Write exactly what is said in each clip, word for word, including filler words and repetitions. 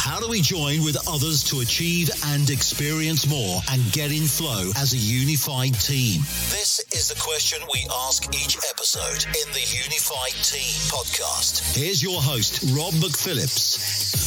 How do we join with others to achieve and experience more and get in flow as a unified team? This is the question we ask each episode in the Unified Team podcast. Here's your host, Rob McPhillips.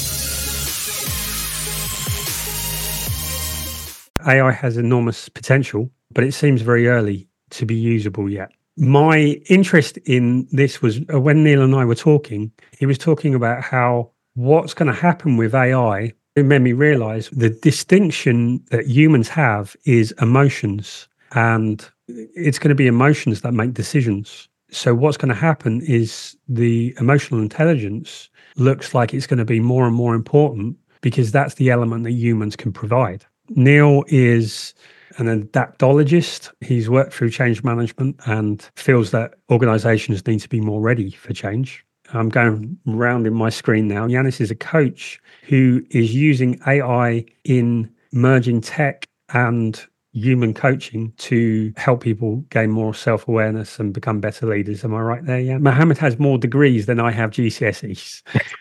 A I has enormous potential, but it seems very early to be usable yet. My interest in this was uh, when Neil and I were talking, he was talking about how what's going to happen with A I. It made me realize the distinction that humans have is emotions, and it's going to be emotions that make decisions. So what's going to happen is the emotional intelligence looks like it's going to be more and more important because that's the element that humans can provide. Neil is an adaptologist. He's worked through change management and feels that organizations need to be more ready for change. I'm going round in my screen now. Yanis is a coach who is using A I in merging tech and human coaching to help people gain more self-awareness and become better leaders. Am I right there? Yeah. Mohammed has more degrees than I have G C S Es.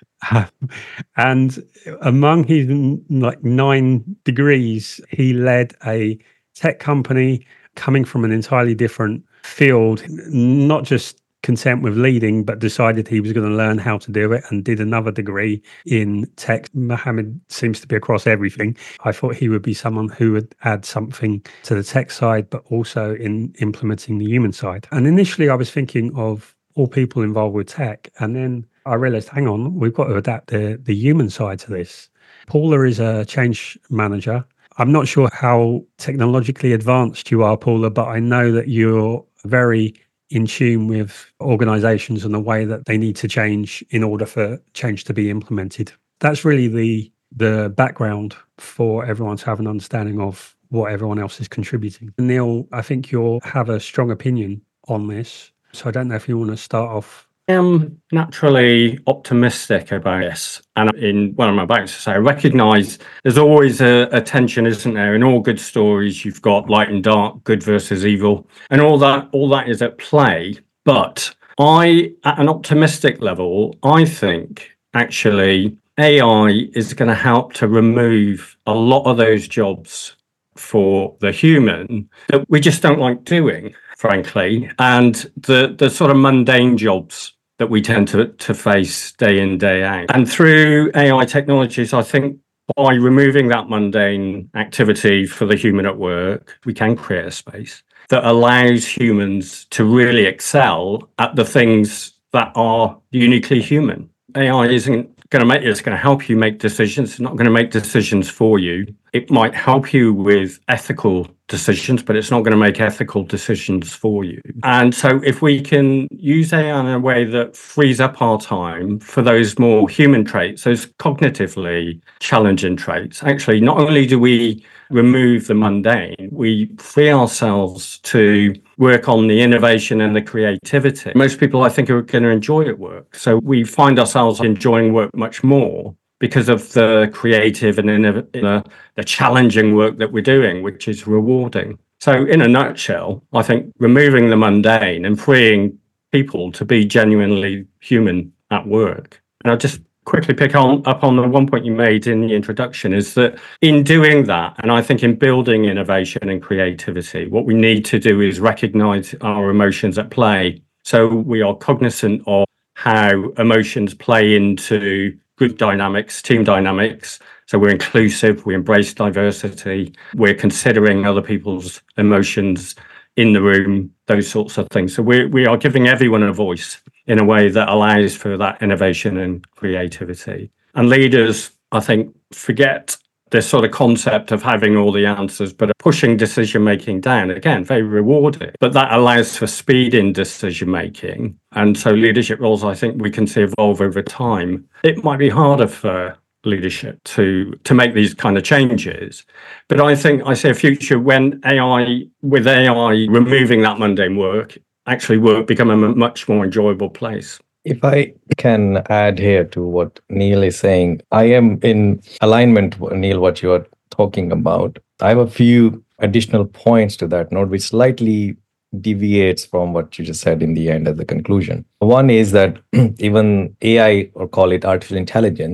And among his like nine degrees, he led a tech company coming from an entirely different field, not just content with leading, but decided he was going to learn how to do it and did another degree in tech. Mohammed seems to be across everything. I thought he would be someone who would add something to the tech side, but also in implementing the human side. And initially I was thinking of all people involved with tech. And then I realized, hang on, we've got to adapt the, the human side to this. Paula is a change manager. I'm not sure how technologically advanced you are, Paula, but I know that you're very in tune with organizations and the way that they need to change in order for change to be implemented. That's really the the background for everyone to have an understanding of what everyone else is contributing. Neil, I think you'll have a strong opinion on this. So I don't know if you want to start off. I am naturally optimistic about this. And in what I'm about to say, I recognise there's always a, a tension, isn't there? In all good stories, you've got light and dark, good versus evil, and all that, all that is at play. But I, at an optimistic level, I think actually A I is going to help to remove a lot of those jobs for the human that we just don't like doing, frankly, and the the sort of mundane jobs that we tend to, to face day in, day out. And through A I technologies, I think by removing that mundane activity for the human at work, we can create a space that allows humans to really excel at the things that are uniquely human. A I isn't going to make it's going to help you make decisions. It's not going to make decisions for you. It might help you with ethical decisions, but it's not going to make ethical decisions for you. And so if we can use A I in a way that frees up our time for those more human traits, those cognitively challenging traits, actually, not only do we remove the mundane, we free ourselves to work on the innovation and the creativity. Most people, I think, are going to enjoy at work. So we find ourselves enjoying work much more because of the creative and in the, the challenging work that we're doing, which is rewarding. So in a nutshell, I think removing the mundane and freeing people to be genuinely human at work. And I'll just quickly pick on up on the one point you made in the introduction is that in doing that, and I think in building innovation and creativity, what we need to do is recognize our emotions at play. So we are cognizant of how emotions play into good dynamics, team dynamics. So we're inclusive, we embrace diversity, we're considering other people's emotions in the room, those sorts of things. So we we are giving everyone a voice in a way that allows for that innovation and creativity. And leaders, I think, forget this sort of concept of having all the answers, but pushing decision-making down. Again, very rewarding, but that allows for speed in decision-making. And so leadership roles, I think we can see evolve over time. It might be harder for leadership to to make these kind of changes. But I think I see a future when A I, with A I removing that mundane work, actually work become a much more enjoyable place. If I can add here to what Neil is saying, I am in alignment, Neil, what you are talking about. I have a few additional points to that note, which slightly deviates from what you just said in the end of the conclusion. One is that even A I, or call it artificial intelligence,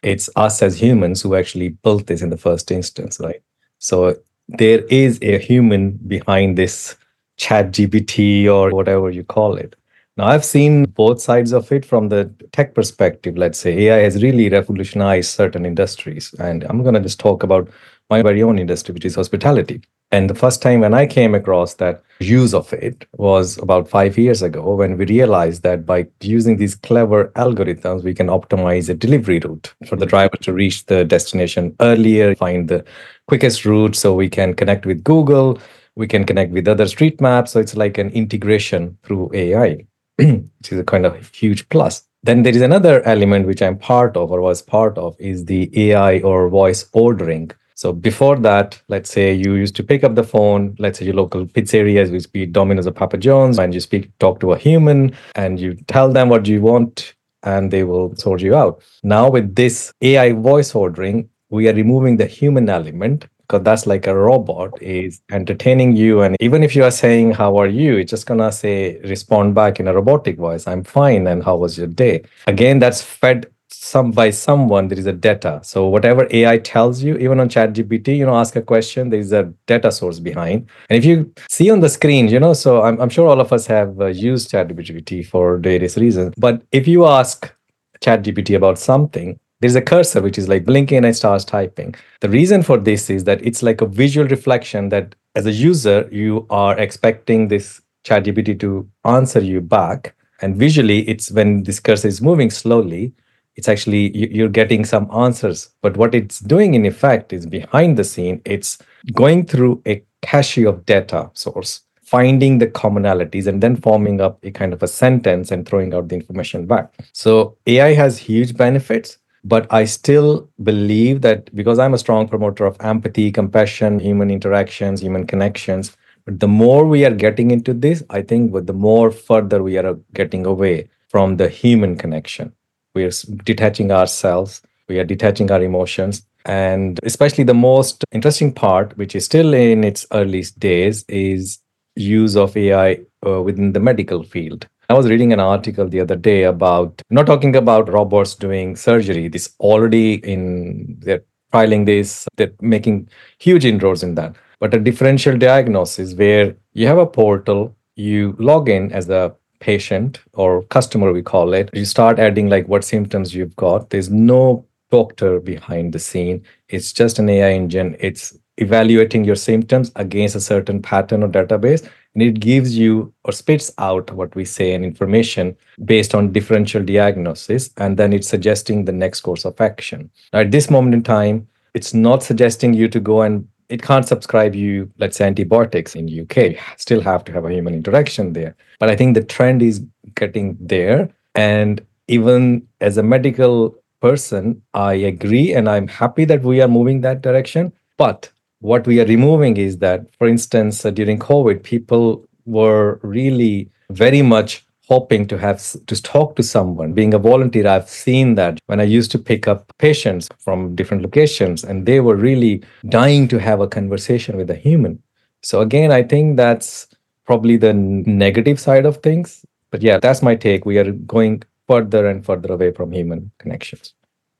It's us as humans who actually built this in the first instance, right? So there is a human behind this chat G P T or whatever you call it. Now, I've seen both sides of it from the tech perspective. Let's say A I has really revolutionized certain industries. And I'm going to just talk about my very own industry, which is hospitality. And the first time when I came across that use of it was about five years ago, when we realized that by using these clever algorithms, we can optimize a delivery route for the driver to reach the destination earlier, find the quickest route, so we can connect with Google, we can connect with other street maps. So it's like an integration through A I, which is a kind of huge plus. Then there is another element which I'm part of or was part of is the A I or voice ordering. So before that, let's say you used to pick up the phone, let's say your local pizzerias, which be Domino's or Papa John's, and you speak, talk to a human and you tell them what you want and they will sort you out. Now with this A I voice ordering, we are removing the human element because that's like a robot is entertaining you. And even if you are saying, how are you? It's just going to say, respond back in a robotic voice. I'm fine. And how was your day? Again, that's fed some by someone. There is a data. So whatever A I tells you, even on ChatGPT, you know, ask a question, there is a data source behind. And if you see on the screen, you know, so I'm, I'm sure all of us have uh, used ChatGPT for various reasons. But if you ask ChatGPT about something, there's a cursor which is like blinking and it starts typing. The reason for this is that it's like a visual reflection that as a user, you are expecting this ChatGPT to answer you back. And visually, it's when this cursor is moving slowly, it's actually, you're getting some answers. But what it's doing in effect is behind the scene, it's going through a cache of data source, finding the commonalities and then forming up a kind of a sentence and throwing out the information back. So A I has huge benefits. But I still believe that because I'm a strong promoter of empathy, compassion, human interactions, human connections, but the more we are getting into this, I think the more further we are getting away from the human connection. We are detaching ourselves, we are detaching our emotions. And especially the most interesting part, which is still in its early days, is use of A I uh, within the medical field. I was reading an article the other day about, not talking about robots doing surgery, this already in, they're trialing this, they're making huge inroads in that. But a differential diagnosis where you have a portal, you log in as a patient or customer, we call it, you start adding like what symptoms you've got. There's no doctor behind the scene. It's just an A I engine. It's evaluating your symptoms against a certain pattern or database. And it gives you or spits out what we say and information based on differential diagnosis. And then it's suggesting the next course of action. Now, at this moment in time, it's not suggesting you to go and it can't subscribe you, let's say, antibiotics in U K. Still have to have a human interaction there. But I think the trend is getting there. And even as a medical person, I agree. And I'm happy that we are moving that direction. But what we are removing is that, for instance, uh, during COVID, people were really very much hoping to have to talk to someone. Being a volunteer, I've seen that when I used to pick up patients from different locations, and they were really dying to have a conversation with a human. So again, I think that's probably the negative side of things. But yeah, that's my take. We are going further and further away from human connections.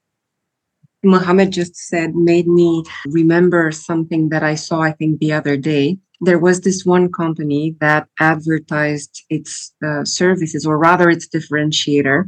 Mohammed just said made me remember something that I saw, I think, the other day. There was this one company that advertised its uh, services, or rather its differentiator.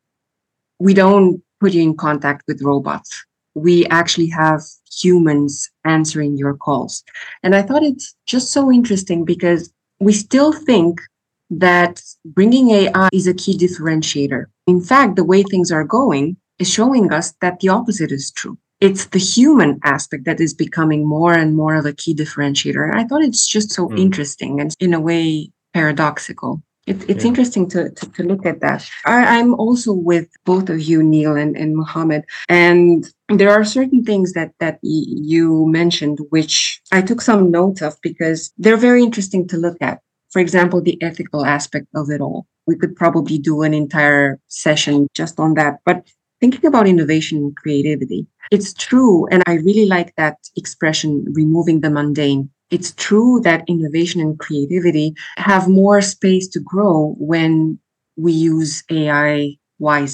We don't put you in contact with robots. We actually have humans answering your calls. And I thought it's just so interesting because we still think that bringing A I is a key differentiator. In fact, the way things are going is showing us that the opposite is true. It's the human aspect that is becoming more and more of a key differentiator. And I thought it's just so mm. interesting and in a way paradoxical. It, it's yeah. interesting to, to, to look at that. I, I'm also with both of you, Neil and, and Mohammed. And there are certain things that, that y- you mentioned, which I took some notes of because they're very interesting to look at. For example, the ethical aspect of it all. We could probably do an entire session just on that. But thinking about innovation and creativity, it's true, and I really like that expression, removing the mundane. It's true that innovation and creativity have more space to grow when we use A I wisely.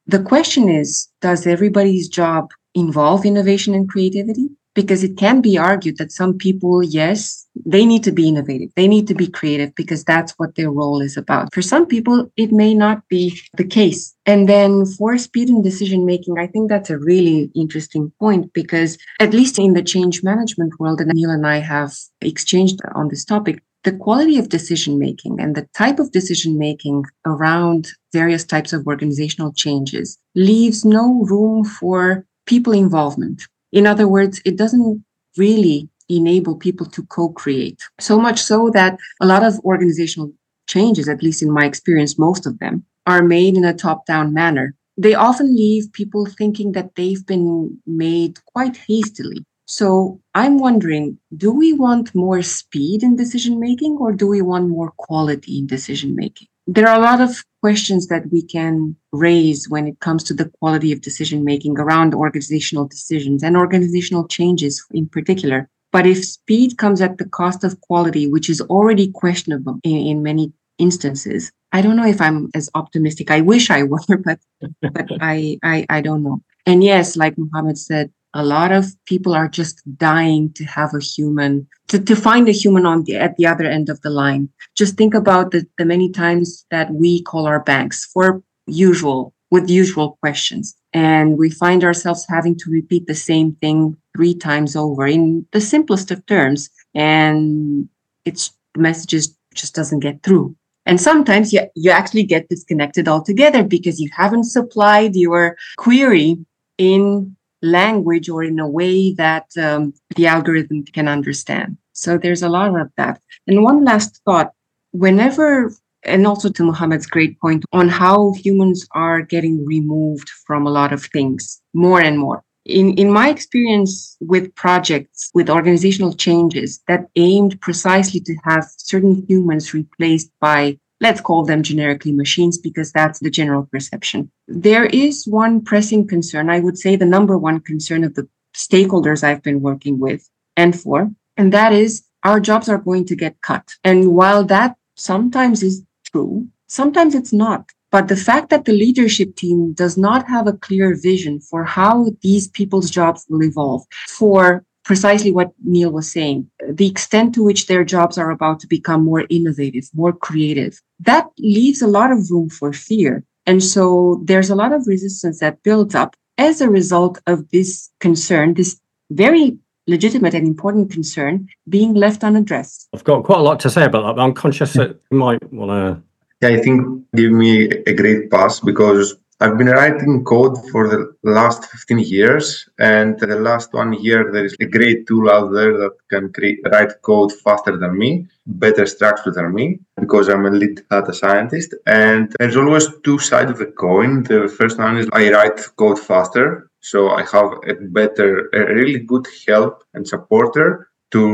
The question is, does everybody's job involve innovation and creativity? Because it can be argued that some people, yes, they need to be innovative. They need to be creative because that's what their role is about. For some people, it may not be the case. And then for speed in decision making, I think that's a really interesting point because at least in the change management world, and Neil and I have exchanged on this topic, the quality of decision making and the type of decision making around various types of organizational changes leaves no room for people involvement. In other words, it doesn't really enable people to co-create. So much so that a lot of organizational changes, at least in my experience, most of them, are made in a top-down manner. They often leave people thinking that they've been made quite hastily. So I'm wondering, do we want more speed in decision-making or do we want more quality in decision-making? There are a lot of questions that we can raise when it comes to the quality of decision-making around organizational decisions and organizational changes in particular. But if speed comes at the cost of quality, which is already questionable in, in many instances, I don't know if I'm as optimistic. I wish I were, but but I, I I don't know. And yes, like Mohammed said, a lot of people are just dying to have a human, to, to find a human on the at the other end of the line. Just think about the, the many times that we call our banks for usual, with usual questions. And we find ourselves having to repeat the same thing three times over in the simplest of terms. And it's the messages just doesn't get through. And sometimes you, you actually get disconnected altogether because you haven't supplied your query in language or in a way that um, the algorithm can understand. So there's a lot of that. And one last thought, whenever, and also to Mohammed's great point on how humans are getting removed from a lot of things more and more. In, in my experience with projects, with organizational changes that aimed precisely to have certain humans replaced by, let's call them generically machines, because that's the general perception. There is one pressing concern, I would say the number one concern of the stakeholders I've been working with and for, and that is our jobs are going to get cut. And while that sometimes is true, sometimes it's not. But the fact that the leadership team does not have a clear vision for how these people's jobs will evolve, for precisely what Neil was saying, the extent to which their jobs are about to become more innovative, more creative, that leaves a lot of room for fear. And so there's a lot of resistance that builds up as a result of this concern, this very legitimate and important concern being left unaddressed. I've got quite a lot to say about that, but I'm conscious that you might want to... Yeah, I think give me a great pass because I've been writing code for the last fifteen years, and the last one year there is a great tool out there that can create, write code faster than me, better structured than me, because I'm a lead data scientist. And there's always two sides of the coin. The first one is I write code faster, so I have a better, a really good help and supporter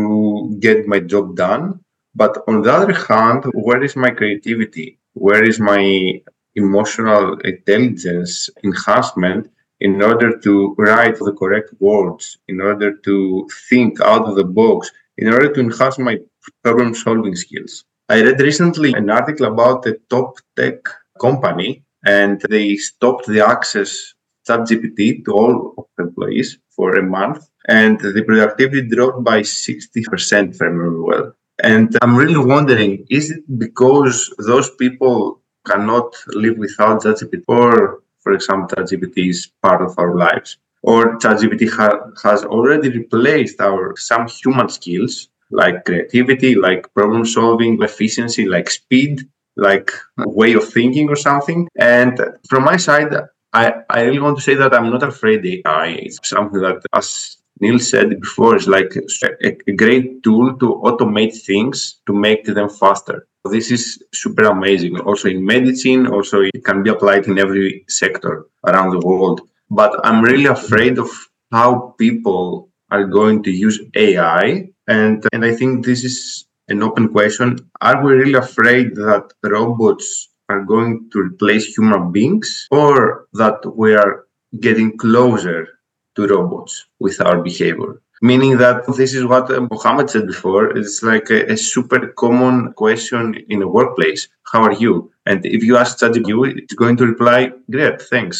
to get my job done. But on the other hand, where is my creativity? Where is my emotional intelligence enhancement in order to write the correct words, in order to think out of the box, in order to enhance my problem-solving skills? I read recently an article about a top tech company, and they stopped the access ChatGPT to all of the employees for a month, and the productivity dropped by sixty percent, if I remember well. And I'm really wondering, is it because those people cannot live without ChatGPT, or, for example, ChatGPT is part of our lives, or ChatGPT ha- has already replaced our some human skills like creativity, like problem solving, efficiency, like speed, like way of thinking or something? And from my side, I, I really want to say that I'm not afraid of A I. It's something that, as Neil said before, is like a, a great tool to automate things, to make them faster. This is super amazing. Also in medicine, also it can be applied in every sector around the world. But I'm really afraid of how people are going to use A I. And, and I think this is an open question. Are we really afraid that robots are going to replace human beings, or that we are getting closer to robots with our behavior? Meaning that this is what Mohammed said before, it's like a, a super common question in a workplace. How are you? And if you ask ChatGPT, it's going to reply, great, thanks.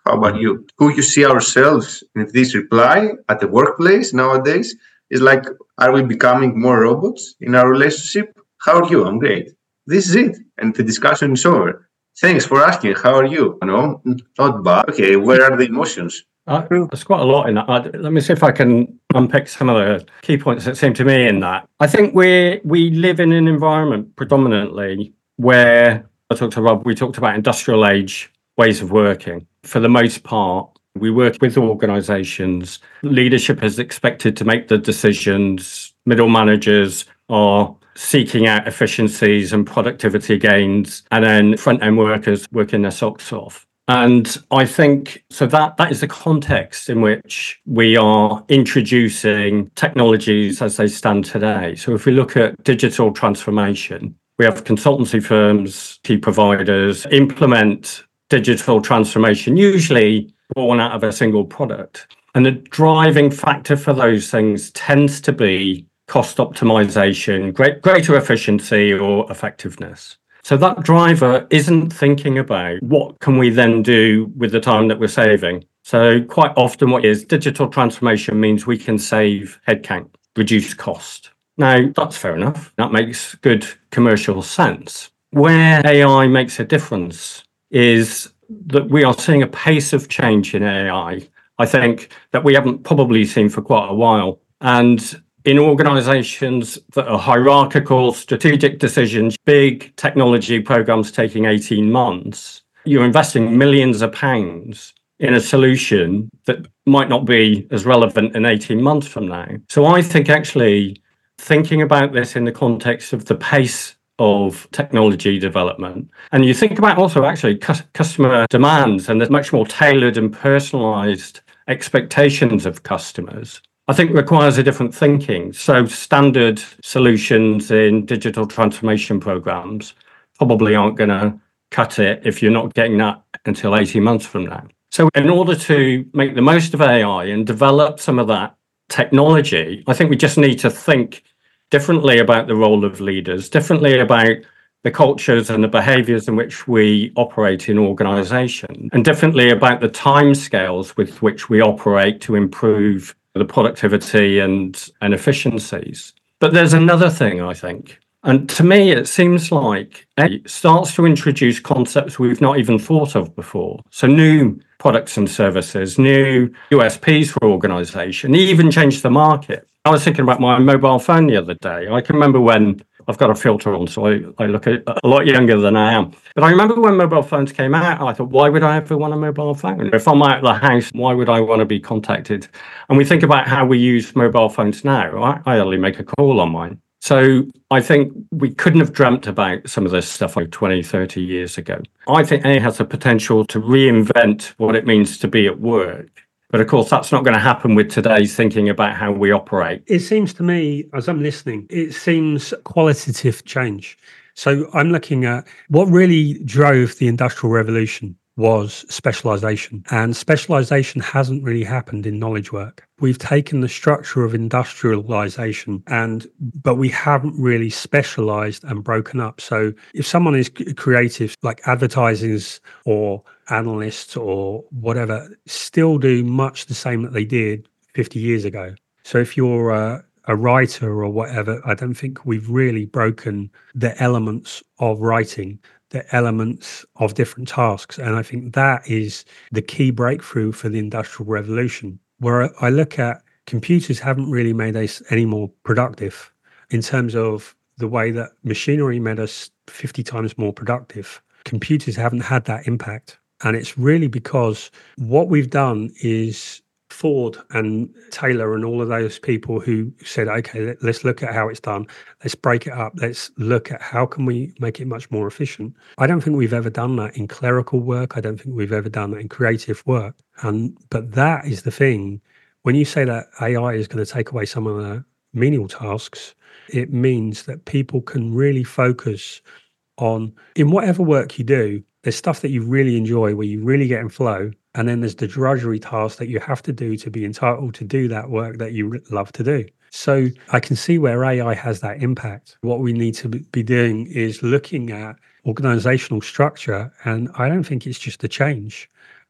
How about you? Who you see ourselves in this reply at the workplace nowadays is like, are we becoming more robots in our relationship? How are you? I'm great. This is it. And the discussion is over. Thanks for asking. How are you? No, not bad. Okay, where are the emotions? Uh, there's quite a lot in that. Uh, let me see if I can unpick some of the key points that seem to me in that. I think we we live in an environment predominantly where, I talked to Rob, we talked about industrial age ways of working. For the most part, we work with organizations. Leadership is expected to make the decisions. Middle managers are seeking out efficiencies and productivity gains, and then front-end workers working their socks off. And I think, so that that is the context in which we are introducing technologies as they stand today. So if we look at digital transformation, we have consultancy firms, key providers, implement digital transformation, usually born out of a single product. And the driving factor for those things tends to be cost optimization, great, greater efficiency or effectiveness. So that driver isn't thinking about what can we then do with the time that we're saving. So quite often what is digital transformation means we can save headcount, reduce cost. Now, that's fair enough. That makes good commercial sense. Where A I makes a difference is that we are seeing a pace of change in A I, I think, that we haven't probably seen for quite a while. And in organizations that are hierarchical, strategic decisions, big technology programs taking eighteen months, you're investing millions of pounds in a solution that might not be as relevant in eighteen months from now. So I think actually thinking about this in the context of the pace of technology development, and you think about also actually cu- customer demands and the much more tailored and personalized expectations of customers, I think requires a different thinking. So standard solutions in digital transformation programs probably aren't going to cut it if you're not getting that until eighteen months from now. So in order to make the most of A I and develop some of that technology, I think we just need to think differently about the role of leaders, differently about the cultures and the behaviors in which we operate in organization, and differently about the timescales with which we operate to improve the productivity and, and efficiencies. But there's another thing, I think. And to me, it seems like it starts to introduce concepts we've not even thought of before. So new products and services, new U S Ps for organization, even change the market. I was thinking about my mobile phone the other day. I can remember when, I've got a filter on, so I, I look a, a lot younger than I am. But I remember when mobile phones came out, I thought, why would I ever want a mobile phone? If I'm out of the house, why would I want to be contacted? And we think about how we use mobile phones now. I, I only make a call on mine. So I think we couldn't have dreamt about some of this stuff like twenty, thirty years ago. I think A I has the potential to reinvent what it means to be at work. But of course, that's not going to happen with today's thinking about how we operate. It seems to me, as I'm listening, it seems qualitative change. So I'm looking at what really drove the Industrial Revolution was specialization. And specialization hasn't really happened in knowledge work. We've taken the structure of industrialization, and but we haven't really specialized and broken up. So if someone is creative, like advertisers or analysts or whatever, still do much the same that they did fifty years ago. So if you're a, a writer or whatever, I don't think we've really broken the elements of writing, the elements of different tasks. And I think that is the key breakthrough for the Industrial Revolution, where I look at computers haven't really made us any more productive in terms of the way that machinery made us fifty times more productive. Computers haven't had that impact. And it's really because what we've done is Ford and Taylor and all of those people who said, okay, let's look at how it's done. Let's break it up. Let's look at how can we make it much more efficient. I don't think we've ever done that in clerical work. I don't think we've ever done that in creative work. And but that is the thing. When you say that A I is going to take away some of the menial tasks, it means that people can really focus on, in whatever work you do, there's stuff that you really enjoy where you really get in flow. And then there's the drudgery tasks that you have to do to be entitled to do that work that you love to do. So I can see where A I has that impact. What we need to be doing is looking at organizational structure. And I don't think it's just a change.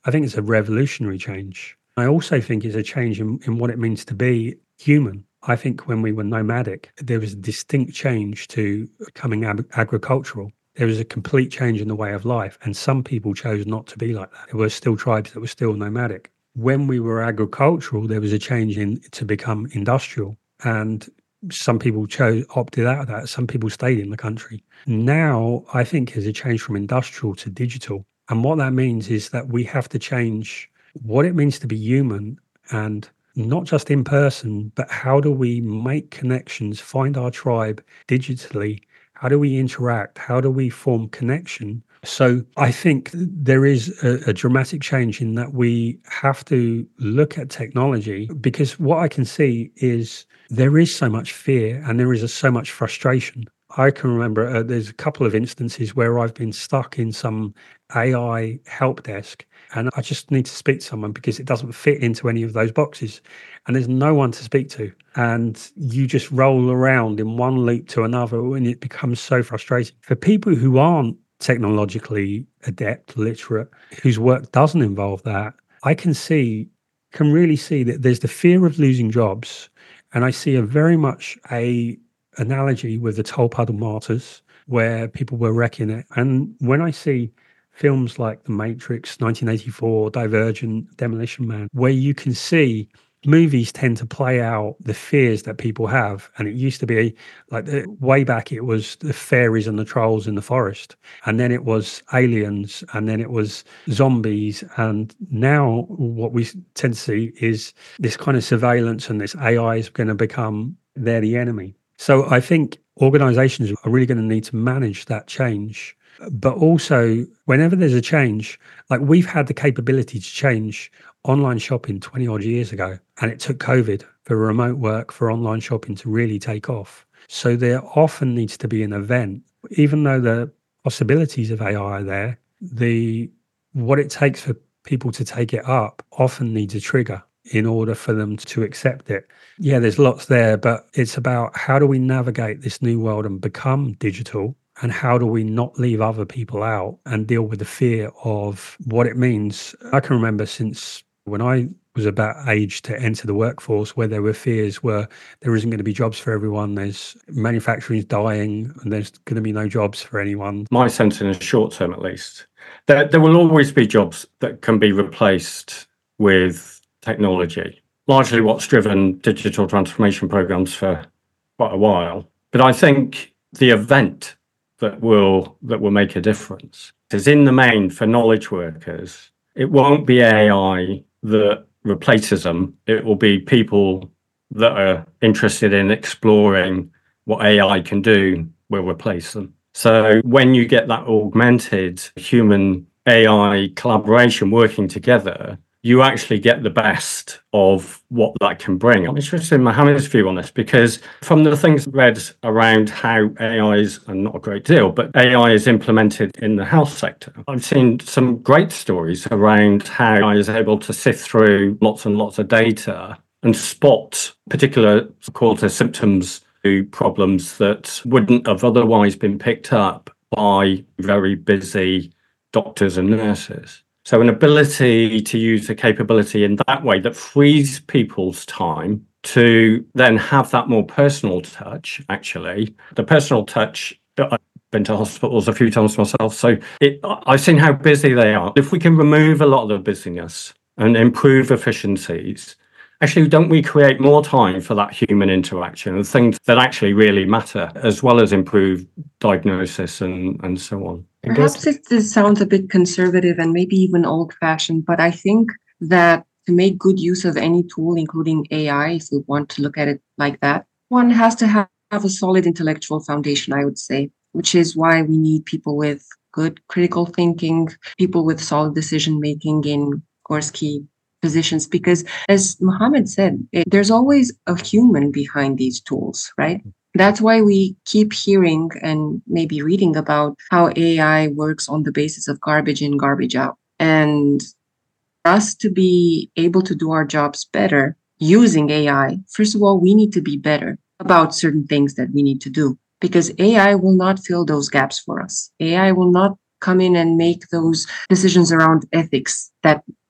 I think it's a revolutionary change. I also think it's a change in, in what it means to be human. I think when we were nomadic, there was a distinct change to becoming ag- agricultural. There was a complete change in the way of life. And some people chose not to be like that. There were still tribes that were still nomadic. When we were agricultural, there was a change in to become industrial. And some people chose opted out of that. Some people stayed in the country. Now, I think there's a change from industrial to digital. And what that means is that we have to change what it means to be human, and not just in person, but how do we make connections, find our tribe digitally? How do we interact? How do we form connection? So I think there is a, a dramatic change in that we have to look at technology, because what I can see is there is so much fear and there is a, so much frustration. I can remember uh, there's a couple of instances where I've been stuck in some A I help desk and I just need to speak to someone because it doesn't fit into any of those boxes and there's no one to speak to. And you just roll around in one loop to another and it becomes so frustrating. For people who aren't technologically adept, literate, whose work doesn't involve that, I can see, can really see that there's the fear of losing jobs. And I see a very much a analogy with the Tolpuddle Martyrs, where people were wrecking it. And when I see films like The Matrix, nineteen eighty-four, Divergent, Demolition Man, where you can see movies tend to play out the fears that people have. And it used to be like the, way back, it was the fairies and the trolls in the forest. And then it was aliens, and then it was zombies. And now what we tend to see is this kind of surveillance, and this A I is going to become, they're the enemy. So I think organizations are really going to need to manage that change. But also, whenever there's a change, like we've had the capability to change online shopping twenty odd years ago, and it took COVID for remote work, for online shopping to really take off. So there often needs to be an event, even though the possibilities of A I are there, the what it takes for people to take it up often needs a trigger in order for them to accept it. Yeah, there's lots there, but it's about how do we navigate this new world and become digital, and how do we not leave other people out and deal with the fear of what it means. I can remember since when I was about age to enter the workforce, where there were fears where there isn't going to be jobs for everyone, there's manufacturing is dying and there's going to be no jobs for anyone. My sense, in the short term at least, there, there will always be jobs that can be replaced with technology. Largely what's driven digital transformation programs for quite a while. But I think the event that will that will make a difference is, in the main, for knowledge workers, it won't be A I that replaces them. It will be people that are interested in exploring what A I can do will replace them. So when you get that augmented human A I collaboration working together, you actually get the best of what that can bring. I'm interested in Mohammed's view on this, because from the things read around how A I is, and not a great deal, but A I is implemented in the health sector, I've seen some great stories around how A I is able to sift through lots and lots of data and spot particular causes of symptoms to problems that wouldn't have otherwise been picked up by very busy doctors and nurses. So an ability to use the capability in that way that frees people's time to then have that more personal touch, actually. The personal touch, I've been to hospitals a few times myself, so it, I've seen how busy they are. If we can remove a lot of the busyness and improve efficiencies, actually, don't we create more time for that human interaction and things that actually really matter, as well as improve diagnosis and, and so on? Perhaps it, this sounds a bit conservative and maybe even old-fashioned, but I think that to make good use of any tool, including A I, if we want to look at it like that, one has to have, have a solid intellectual foundation, I would say, which is why we need people with good critical thinking, people with solid decision-making in, of course, key positions, because as Mohammed said, it, there's always a human behind these tools, right? That's why we keep hearing and maybe reading about how A I works on the basis of garbage in, garbage out. And for us to be able to do our jobs better using A I, first of all, we need to be better about certain things that we need to do, because A I will not fill those gaps for us. A I will not come in and make those decisions around ethics that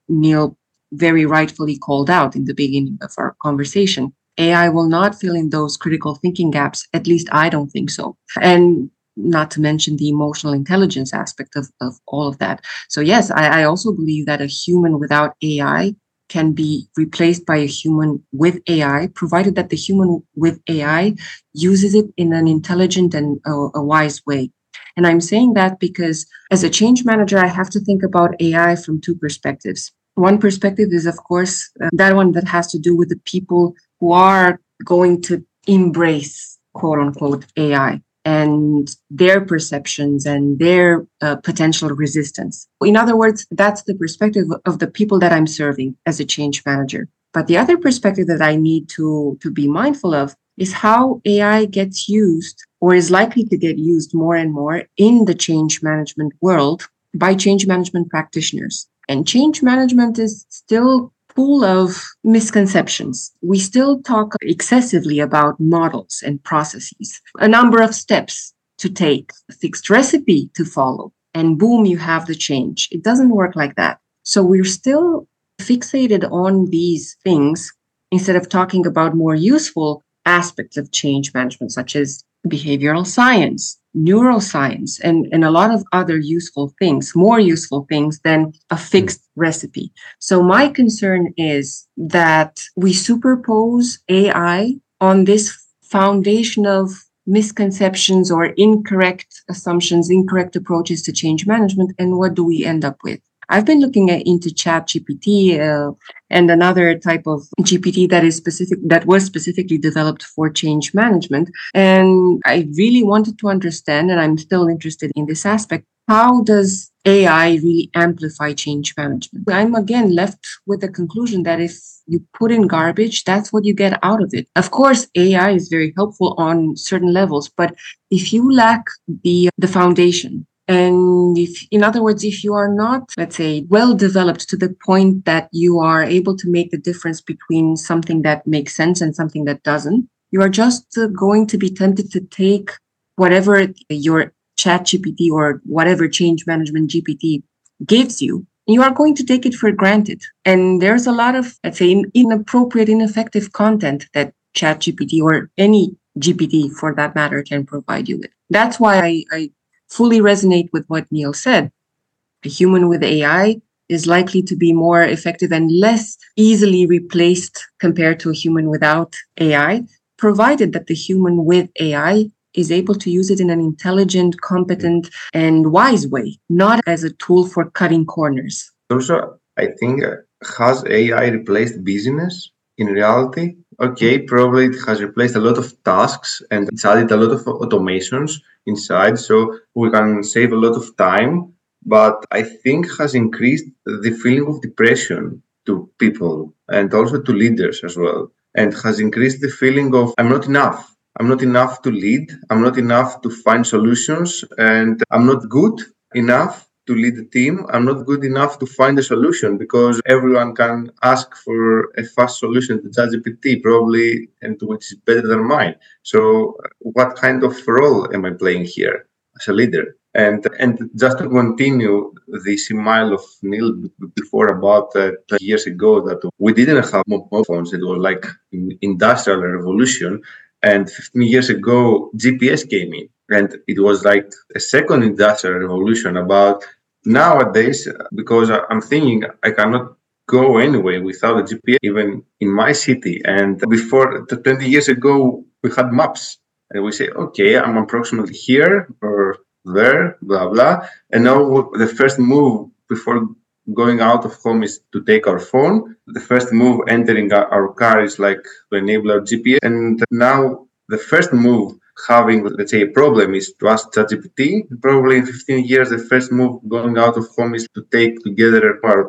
Neil very rightfully called out in the beginning of our conversation. A I will not fill in those critical thinking gaps. At least I don't think so. And not to mention the emotional intelligence aspect of, of all of that. So yes, I, I also believe that a human without A I can be replaced by a human with A I, provided that the human with A I uses it in an intelligent and a, a wise way. And I'm saying that because as a change manager, I have to think about A I from two perspectives. One perspective is, of course, uh, that one that has to do with the people who are going to embrace, quote unquote, A I and their perceptions and their uh, potential resistance. In other words, that's the perspective of the people that I'm serving as a change manager. But the other perspective that I need to, to be mindful of is how A I gets used or is likely to get used more and more in the change management world by change management practitioners. And change management is still full of misconceptions. We still talk excessively about models and processes, a number of steps to take, a fixed recipe to follow, and boom, you have the change. It doesn't work like that. So we're still fixated on these things instead of talking about more useful aspects of change management, such as behavioral science, neuroscience, and, and a lot of other useful things, more useful things than a fixed recipe. So my concern is that we superpose A I on this foundation of misconceptions or incorrect assumptions, incorrect approaches to change management. And what do we end up with? I've been looking at, into ChatGPT uh, and another type of G P T that is specific, that was specifically developed for change management. And I really wanted to understand, and I'm still interested in this aspect, how does A I really amplify change management? I'm again left with the conclusion that if you put in garbage, that's what you get out of it. Of course, A I is very helpful on certain levels, but if you lack the the foundation, and if, in other words, if you are not, let's say, well developed to the point that you are able to make the difference between something that makes sense and something that doesn't, you are just uh, going to be tempted to take whatever your ChatGPT or whatever change management G P T gives you. You are going to take it for granted. And there's a lot of, let's say, inappropriate, ineffective content that ChatGPT or any G P T for that matter can provide you with. That's why I, I fully resonate with what Neil said. A human with A I is likely to be more effective and less easily replaced compared to a human without A I, provided that the human with A I is able to use it in an intelligent, competent, and wise way, not as a tool for cutting corners. Also, I think, uh, has A I replaced business in reality? Okay, probably it has replaced a lot of tasks and it's added a lot of automations inside, so we can save a lot of time. But I think has increased the feeling of depression to people and also to leaders as well, and has increased the feeling of I'm not enough. I'm not enough to lead. I'm not enough to find solutions, and I'm not good enough to lead the team. I'm not good enough to find a solution because everyone can ask for a fast solution to ChatGPT probably, and which is better than mine. So what kind of role am I playing here as a leader? And and just to continue the smile of Neil before about uh, years ago that we didn't have mobile phones. It was like industrial revolution. And fifteen years ago, G P S came in. And it was like a second industrial revolution about nowadays, because I'm thinking I cannot go anywhere without a G P S, even in my city. And before twenty years ago, we had maps. And we say, okay, I'm approximately here or there, blah, blah. And now the first move before going out of home is to take our phone. The first move entering our car is like to enable our G P S. And now the first move having, let's say, a problem is to ask ChatGPT. Probably in fifteen years, the first move going out of home is to take together our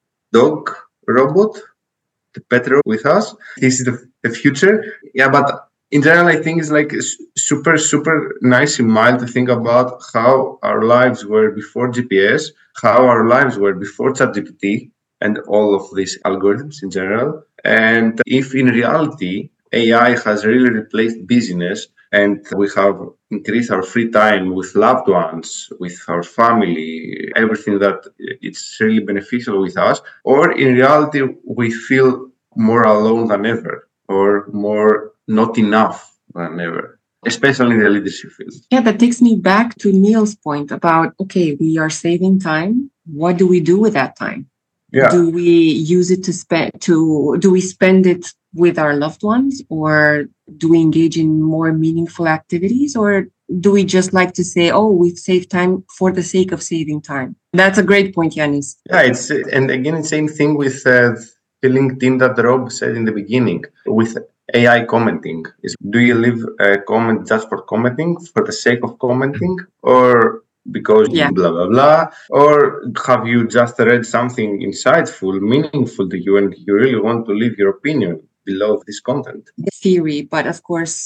dog robot, the pet robot with us. This is the, the future. Yeah, but in general, I think it's like super, super nice and mild to think about how our lives were before G P S, how our lives were before ChatGPT and all of these algorithms in general. And if in reality, A I has really replaced business and we have increased our free time with loved ones, with our family, everything that it's really beneficial with us, or in reality we feel more alone than ever, or more not enough than ever, especially in the leadership field. Yeah, that takes me back to Neil's point about, okay, we are saving time. What do we do with that time? Yeah. Do we use it to spend to do we spend it with our loved ones, or do we engage in more meaningful activities, or do we just like to say, oh, we've saved time for the sake of saving time? That's a great point, Yanis. Yeah, it's and again the same thing with uh, the LinkedIn that Rob said in the beginning with A I commenting. Is do you leave a comment just for commenting, for the sake of commenting, or because Yeah. blah blah blah, or have you just read something insightful, meaningful to you, and you really want to leave your opinion below this content? Theory, but of course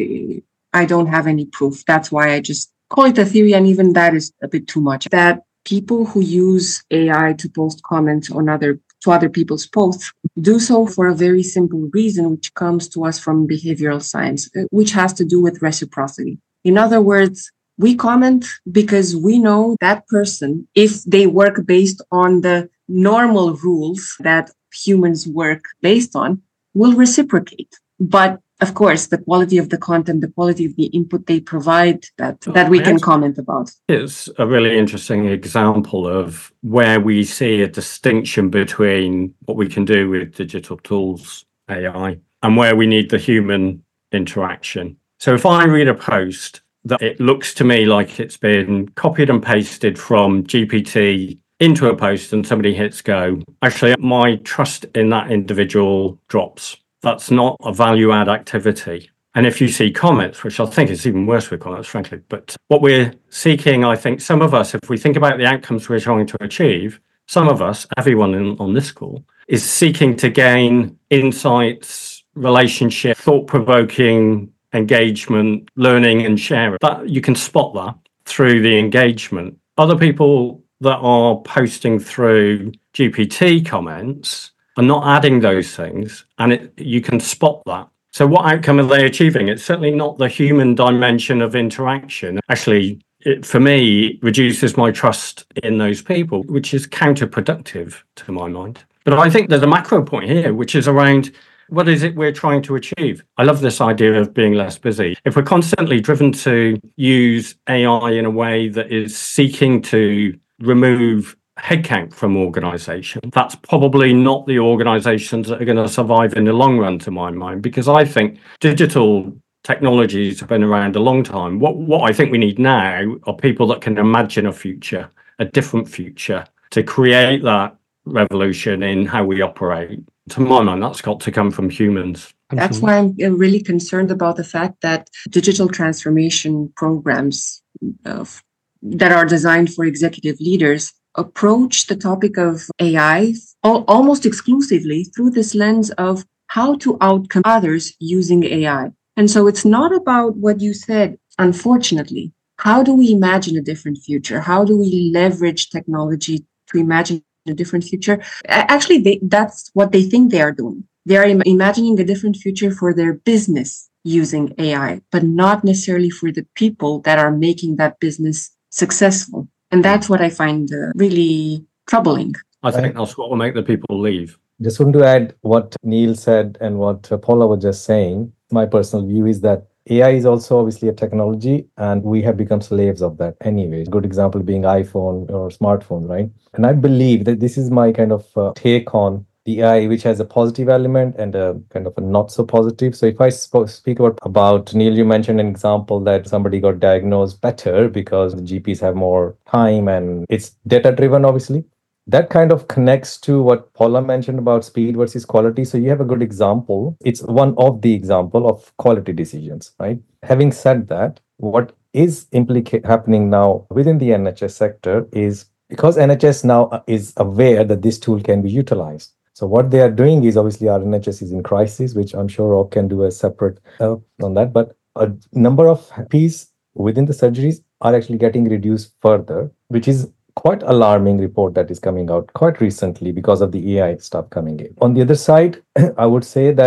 I don't have any proof. That's why I just call it a theory, and even that is a bit too much. That people who use A I to post comments on other to other people's posts do so for a very simple reason, which comes to us from behavioral science, which has to do with reciprocity. In other words, we comment because we know that person, if they work based on the normal rules that humans work based on, will reciprocate. But of course, the quality of the content, the quality of the input they provide, that, that we can comment about. It's a really interesting example of where we see a distinction between what we can do with digital tools, A I, and where we need the human interaction. So if I read a post that it looks to me like it's been copied and pasted from G P T into a post and somebody hits go, actually my trust in that individual drops. That's not a value add activity. And if you see comments, which I think is even worse with comments, frankly, but what we're seeking, I think some of us, if we think about the outcomes we're trying to achieve, some of us, everyone in, on this call, is seeking to gain insights, relationship, thought-provoking engagement, learning and sharing. That you can spot that through the engagement. Other people that are posting through G P T comments are not adding those things, and it, you can spot that. So what outcome are they achieving? It's certainly not the human dimension of interaction. Actually, it, for me, reduces my trust in those people, which is counterproductive to my mind. But I think there's a macro point here, which is around what is it we're trying to achieve? I love this idea of being less busy. If we're constantly driven to use A I in a way that is seeking to remove headcount from organization, that's probably not the organizations that are going to survive in the long run, to my mind, because I think digital technologies have been around a long time. What, what I think we need now are people that can imagine a future, a different future, to create that revolution in how we operate. To my mind, that's got to come from humans. That's why I'm really concerned about the fact that digital transformation programs uh, that are designed for executive leaders approach the topic of A I al- almost exclusively through this lens of how to outcome others using A I. And so it's not about what you said, unfortunately. How do we imagine a different future? How do we leverage technology to imagine a different future? Actually, they, that's what they think they are doing. They are im- imagining a different future for their business using A I, but not necessarily for the people that are making that business successful. And that's what I find uh, really troubling. I think that's what will make the people leave. Just want to add what Neil said and what uh, Paula was just saying. My personal view is that A I is also obviously a technology, and we have become slaves of that anyway. A good example being iPhone or smartphone, right? And I believe that this is my kind of uh, take on the A I, which has a positive element and a kind of a not so positive. So if I sp- speak about, about, Neil, you mentioned an example that somebody got diagnosed better because the G Ps have more time and it's data driven, obviously. That kind of connects to what Paula mentioned about speed versus quality. So you have a good example. It's one of the example of quality decisions, right? Having said that, what is implica- happening now within the N H S sector is because N H S now is aware that this tool can be utilized. So what they are doing is obviously our N H S is in crisis, which I'm sure Rob can do a separate uh, on that. But a number of Ps within the surgeries are actually getting reduced further, which is quite alarming report that is coming out quite recently because of the A I stuff coming in. On the other side, I would say that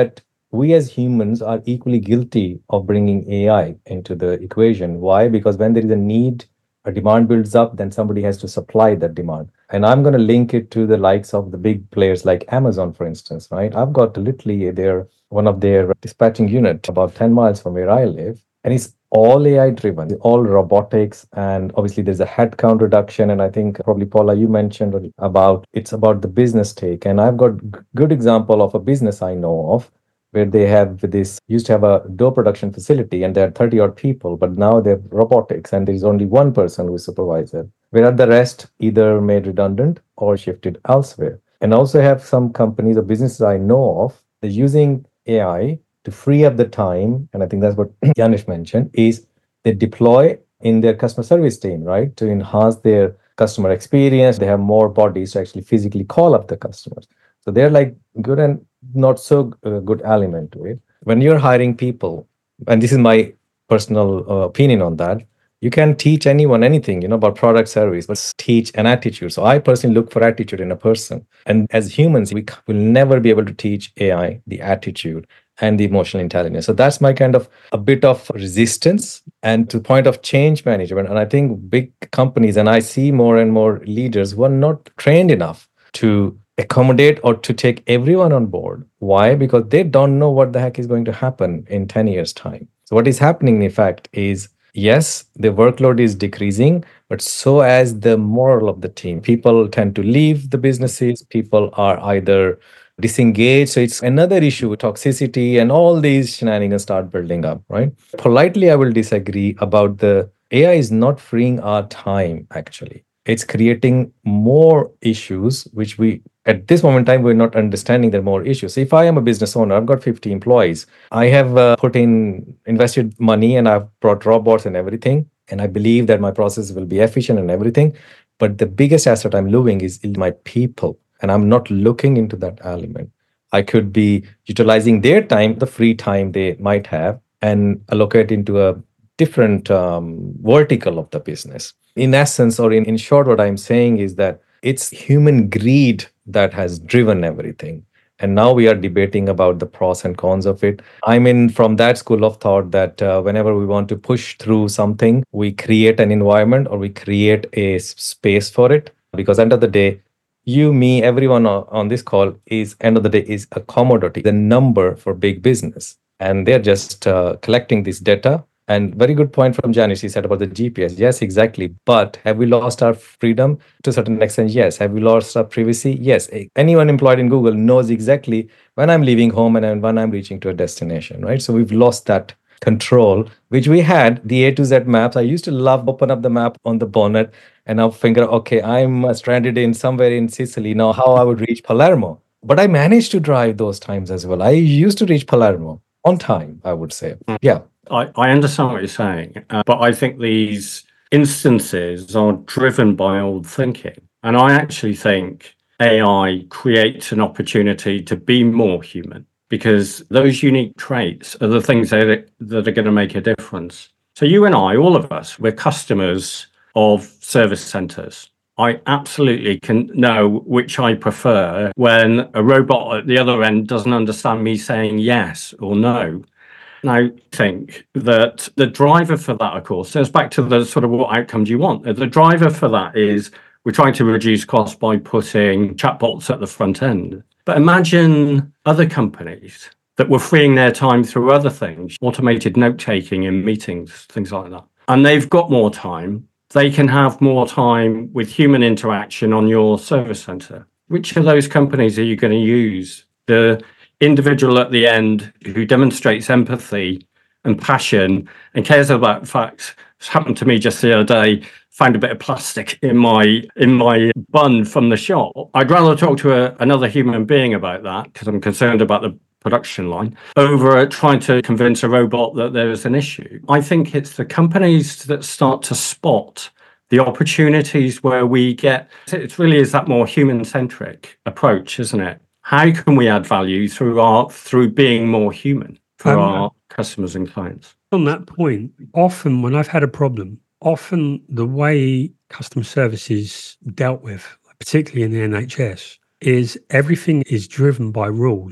we as humans are equally guilty of bringing A I into the equation. Why? Because when there is a need, a demand builds up, then somebody has to supply that demand. And I'm going to link it to the likes of the big players like Amazon, for instance, right? I've got literally their one of their dispatching unit about ten miles from where I live, and it's all A I driven, all robotics, and obviously there's a headcount reduction. And I think probably Paula, you mentioned about it's about the business take. And I've got g- good example of a business I know of where they have this used to have a dough production facility and there are thirty odd people, but now they have robotics and there is only one person who is supervisor, whereas the rest either made redundant or shifted elsewhere. And also have some companies or businesses I know of, they're using A I to free up the time. And I think that's what Janesh mentioned, is they deploy in their customer service team, right? To enhance their customer experience. They have more bodies to actually physically call up the customers. So they're like good and not so uh, good element to it. When you're hiring people, and this is my personal uh, opinion on that, you can teach anyone anything, you know, about product service, but teach an attitude. So I personally look for attitude in a person. And as humans, we will never be able to teach A I the attitude and the emotional intelligence. So that's my kind of a bit of resistance and to point of change management. And I think big companies, and I see more and more leaders who are not trained enough to accommodate or to take everyone on board. Why? Because they don't know what the heck is going to happen in ten years' time. So what is happening, in fact, is yes, the workload is decreasing, but so as the moral of the team. People tend to leave the businesses. People are either disengaged. So it's another issue, toxicity and all these shenanigans start building up, right? Politely, I will disagree about the A I is not freeing our time, actually. It's creating more issues, which we, at this moment in time, we're not understanding there are more issues. So if I am a business owner, I've got fifty employees. I have uh, put in, invested money and I've brought robots and everything. And I believe that my process will be efficient and everything. But the biggest asset I'm losing is in my people. And I'm not looking into that element. I could be utilizing their time, the free time they might have, and allocate into a different um, vertical of the business. In essence, or in, in short, what I'm saying is that it's human greed that has driven everything. And now we are debating about the pros and cons of it. I'm in from that school of thought that uh, whenever we want to push through something, we create an environment or we create a s- space for it. Because end of the day, you, me, everyone on this call is, end of the day, is a commodity, the number for big business. And they're just uh, collecting this data. And very good point from Janice, he said about the G P S. Yes, exactly. But have we lost our freedom to a certain extent? Yes. Have we lost our privacy? Yes. Anyone employed in Google knows exactly when I'm leaving home and when I'm reaching to a destination, right? So we've lost that control, which we had, the A to Z maps. I used to love open up the map on the bonnet and I'll figure, okay, I'm stranded in somewhere in Sicily. Now, how I would reach Palermo. But I managed to drive those times as well. I used to reach Palermo on time, I would say. Yeah. I, I understand what you're saying, uh, but I think these instances are driven by old thinking. And I actually think A I creates an opportunity to be more human because those unique traits are the things that are, that are going to make a difference. So you and I, all of us, we're customers of service centers. I absolutely can know which I prefer when a robot at the other end doesn't understand me saying yes or no. And I think that the driver for that, of course, goes back to the sort of what outcome do you want? The driver for that is we're trying to reduce costs by putting chatbots at the front end. But imagine other companies that were freeing their time through other things, automated note-taking in meetings, things like that. And they've got more time. They can have more time with human interaction on your service center. Which of those companies are you going to use? The individual at the end who demonstrates empathy and passion and cares about facts. It's happened to me just the other day. Found a bit of plastic in my in my bun from the shop. I'd rather talk to a, another human being about that because I'm concerned about the production line over trying to convince a robot that there is an issue. I think it's the companies that start to spot the opportunities where we get, it really is that more human-centric approach, isn't it? How can we add value through our through being more human for um, our customers and clients? On that point, often when I've had a problem, often the way customer service is dealt with, particularly in the N H S, is everything is driven by rules.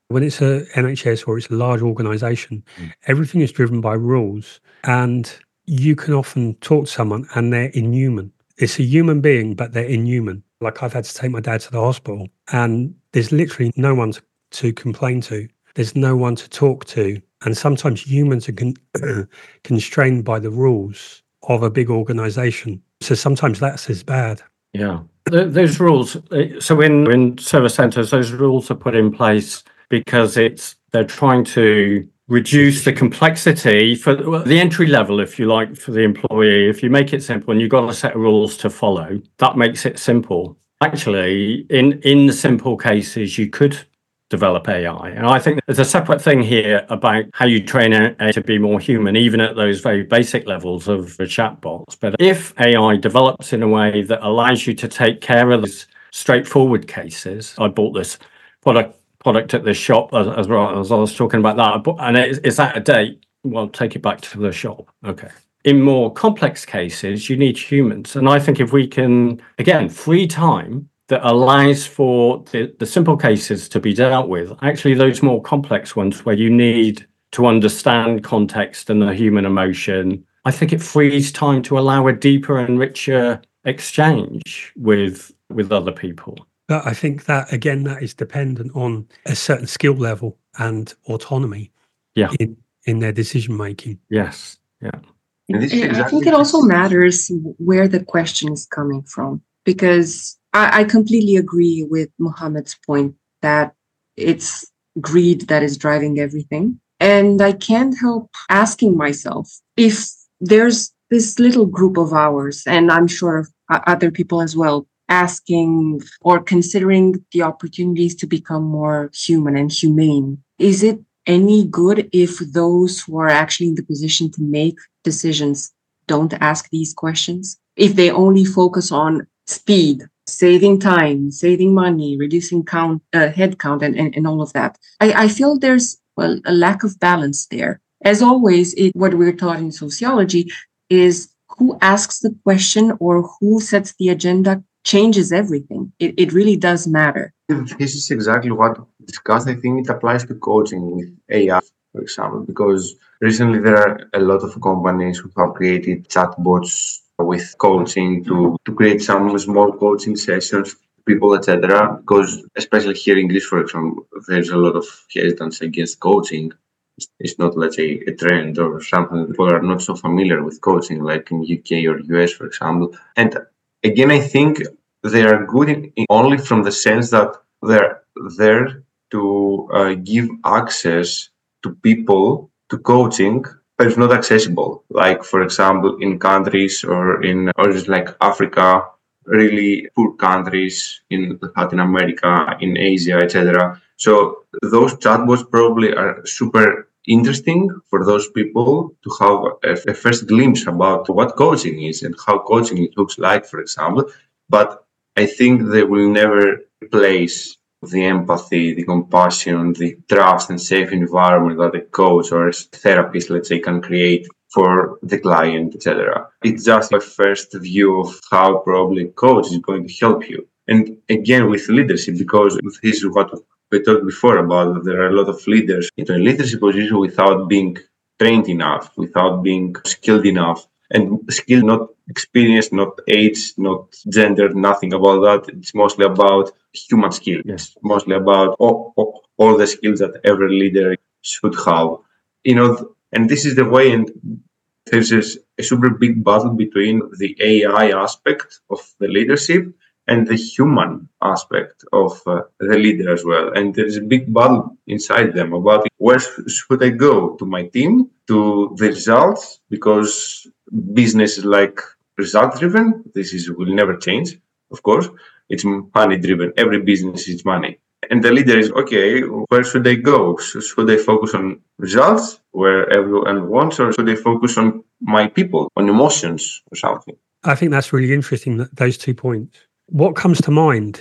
When it's a N H S or it's a large organisation, mm. everything is driven by rules, and you can often talk to someone and they're inhuman. It's a human being, but they're inhuman. Like I've had to take my dad to the hospital and there's literally no one to, to complain to. There's no one to talk to. And sometimes humans are con- constrained by the rules of a big organisation. So sometimes that's as bad. Yeah. Those rules, so in, in service centres, those rules are put in place because it's they're trying to reduce the complexity for the entry level, if you like, for the employee. If you make it simple and you've got a set of rules to follow, that makes it simple. Actually, in, in the simple cases, you could develop A I. And I think there's a separate thing here about how you train A I to be more human, even at those very basic levels of the chatbots. But if A I develops in a way that allows you to take care of those straightforward cases, I bought this product product at the shop as, as, well, as I was talking about that, and it, it's out of date. Well, take it back to the shop. Okay. In more complex cases, you need humans. And I think if we can, again, free time that allows for the, the simple cases to be dealt with, actually those more complex ones where you need to understand context and the human emotion, I think it frees time to allow a deeper and richer exchange with with other people. But I think that, again, that is dependent on a certain skill level and autonomy yeah. in, in their decision-making. Yes, yeah. And exactly I think it also matters where the question is coming from, because I, I completely agree with Mohammed's point that it's greed that is driving everything. And I can't help asking myself, if there's this little group of ours, and I'm sure of other people as well, asking or considering the opportunities to become more human and humane, is it any good if those who are actually in the position to make decisions don't ask these questions? If they only focus on speed, saving time, saving money, reducing count, uh, head count, and, and, and all of that, I, I feel there's, well, a lack of balance there. As always, it, what we're taught in sociology is who asks the question or who sets the agenda changes everything. It, it really does matter. This is exactly what we discussed. I think it applies to coaching with A I, for example, because recently there are a lot of companies who have created chatbots with coaching to, to create some small coaching sessions, people, et cetera. Because especially here in Greece, for example, there's a lot of hesitance against coaching. It's not, let's say, a trend or something. People are not so familiar with coaching, like in U K or U S, for example. And again, I think they are good in, in only from the sense that they're there to uh, give access to people to coaching, but it's not accessible. Like, for example, in countries or in or just like Africa, really poor countries in Latin America, in Asia, et cetera. So those chatbots probably are super interesting for those people to have a, a first glimpse about what coaching is and how coaching it looks like, for example. But I think they will never replace the empathy, the compassion, the trust and safe environment that a coach or a therapist, let's say, can create for the client, et cetera. It's just a first view of how probably a coach is going to help you. And again, with leadership, because this is what we talked before about, there are a lot of leaders into a leadership position without being trained enough, without being skilled enough. And skill, not experience, not age, not gender, nothing about that. It's mostly about human skill. Yes, mostly about all, all, all the skills that every leader should have. You know, and this is the way, and there's a, a super big battle between the A I aspect of the leadership and the human aspect of uh, the leader as well. And there is a big battle inside them about where should I go, to my team, to the results, because business is like result driven. This is will never change, of course. It's money driven. Every business is money. And the leader is, okay, where should they go? Should they focus on results, where everyone wants, or should they focus on my people, on emotions or something? I think that's really interesting, those two points. What comes to mind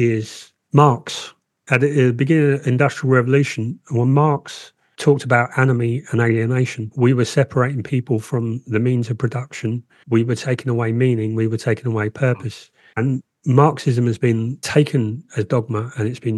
is Marx. At the beginning of the Industrial Revolution, when Marx talked about anomie and alienation, we were separating people from the means of production. We were taking away meaning. We were taking away purpose. And Marxism has been taken as dogma and it's been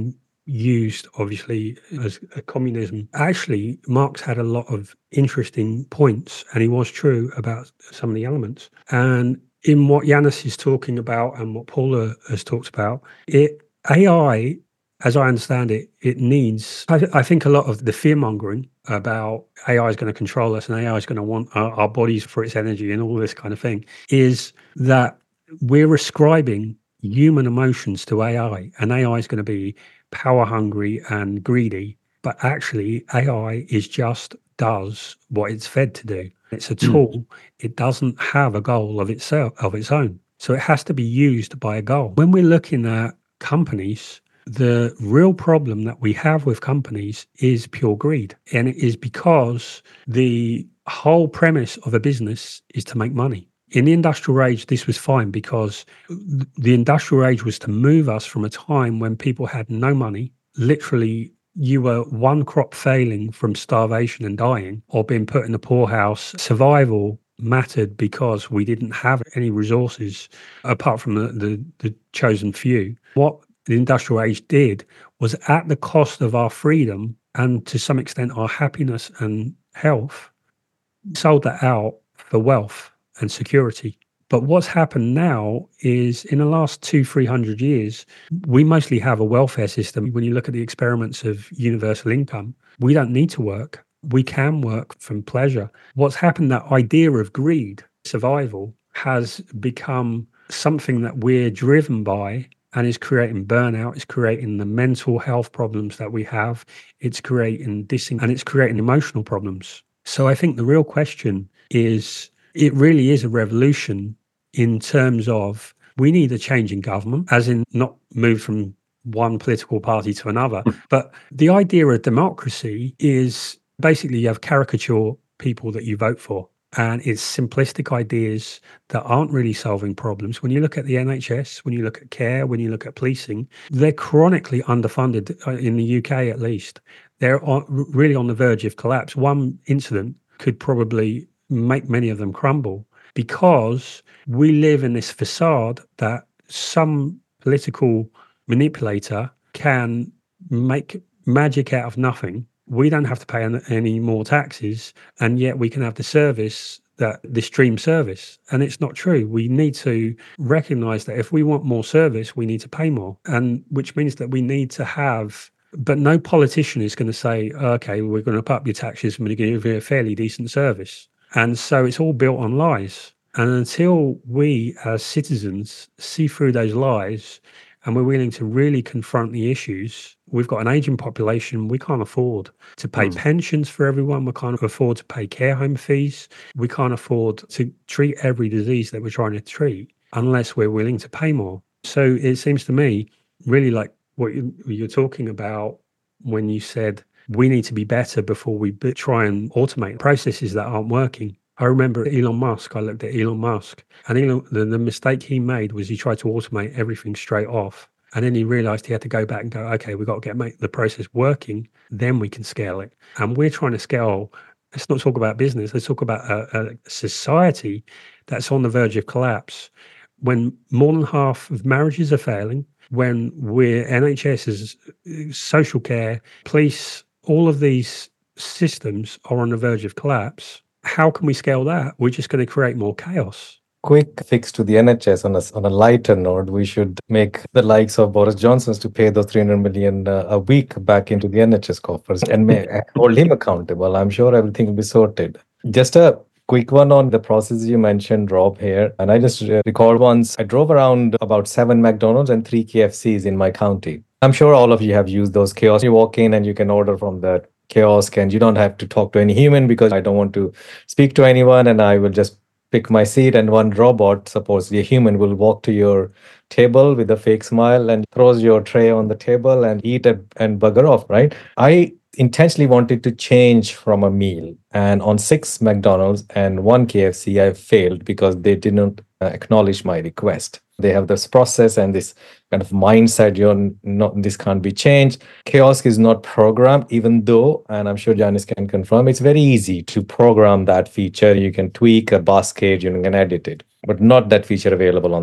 used, obviously, as a communism. Actually, Marx had a lot of interesting points, and he was true about some of the elements. And in what Yanis is talking about and what Paula has talked about, it A I, as I understand it, it needs, I, I think a lot of the fear-mongering about A I is going to control us and A I is going to want our, our bodies for its energy and all this kind of thing, is that we're ascribing human emotions to A I, and A I is going to be power hungry and greedy. But actually, A I is just does what it's fed to do. It's a tool. Mm. It doesn't have a goal of itself, of its own. So it has to be used by a goal. When we're looking at companies, the real problem that we have with companies is pure greed. And it is because the whole premise of a business is to make money. In the industrial age, this was fine because the industrial age was to move us from a time when people had no money. Literally, you were one crop failing from starvation and dying or being put in the poorhouse. Survival mattered because we didn't have any resources apart from the, the, the chosen few. What the industrial age did was, at the cost of our freedom and to some extent our happiness and health, sold that out for wealth and security. But what's happened now is, in the last two, three hundred years, we mostly have a welfare system. When you look at the experiments of universal income, we don't need to work. We can work from pleasure. What's happened, that idea of greed, survival, has become something that we're driven by, and is creating burnout. It's creating the mental health problems that we have. It's creating dissing, and it's creating emotional problems. So I think the real question is, it really is a revolution in terms of, we need a change in government, as in not move from one political party to another. But the idea of democracy is basically you have caricature people that you vote for. And it's simplistic ideas that aren't really solving problems. When you look at the N H S, when you look at care, when you look at policing, they're chronically underfunded, in the U K at least. They're on, really on the verge of collapse. One incident could probably make many of them crumble, because we live in this facade that some political manipulator can make magic out of nothing. We don't have to pay any more taxes, and yet we can have the service, that the stream service. And it's not true. We need to recognize that if we want more service, we need to pay more, and which means that we need to have, but no politician is going to say, okay, we're going to put up your taxes and we're going to give you a fairly decent service. And so it's all built on lies. And until we as citizens see through those lies and we're willing to really confront the issues, we've got an aging population. We can't afford to pay mm. pensions for everyone. We can't afford to pay care home fees. We can't afford to treat every disease that we're trying to treat unless we're willing to pay more. So it seems to me really like what you're talking about when you said we need to be better before we try and automate processes that aren't working. I remember Elon Musk. I looked at Elon Musk, and Elon, the, the mistake he made was he tried to automate everything straight off. And then he realized he had to go back and go, okay, we've got to get make the process working, then we can scale it. And we're trying to scale. Let's not talk about business. Let's talk about a, a society that's on the verge of collapse. When more than half of marriages are failing, when we're N H S is social care, police, all of these systems are on the verge of collapse. How can we scale that? We're just going to create more chaos. Quick fix to the N H S on a, on a lighter note, we should make the likes of Boris Johnson's to pay those three hundred million uh, a week back into the N H S coffers and may, hold him accountable. I'm sure everything will be sorted. Just a quick one on the process you mentioned, Rob, here. And I just recall once I drove around about seven McDonald's and three K F Cs in my county. I'm sure all of you have used those kiosks. You walk in and you can order from the kiosk and you don't have to talk to any human, because I don't want to speak to anyone and I will just pick my seat, and one robot, supposedly a human, will walk to your table with a fake smile and throws your tray on the table and eat it and bugger off, right? I intentionally wanted to change from a meal, and on six McDonald's and one K F C, I failed because they didn't uh, acknowledge my request. They have this process and this kind of mindset, you're not, this can't be changed. Kiosk is not programmed, even though, and I'm sure Janice can confirm, it's very easy to program that feature. You can tweak a basket, you can edit it, but not that feature available on that.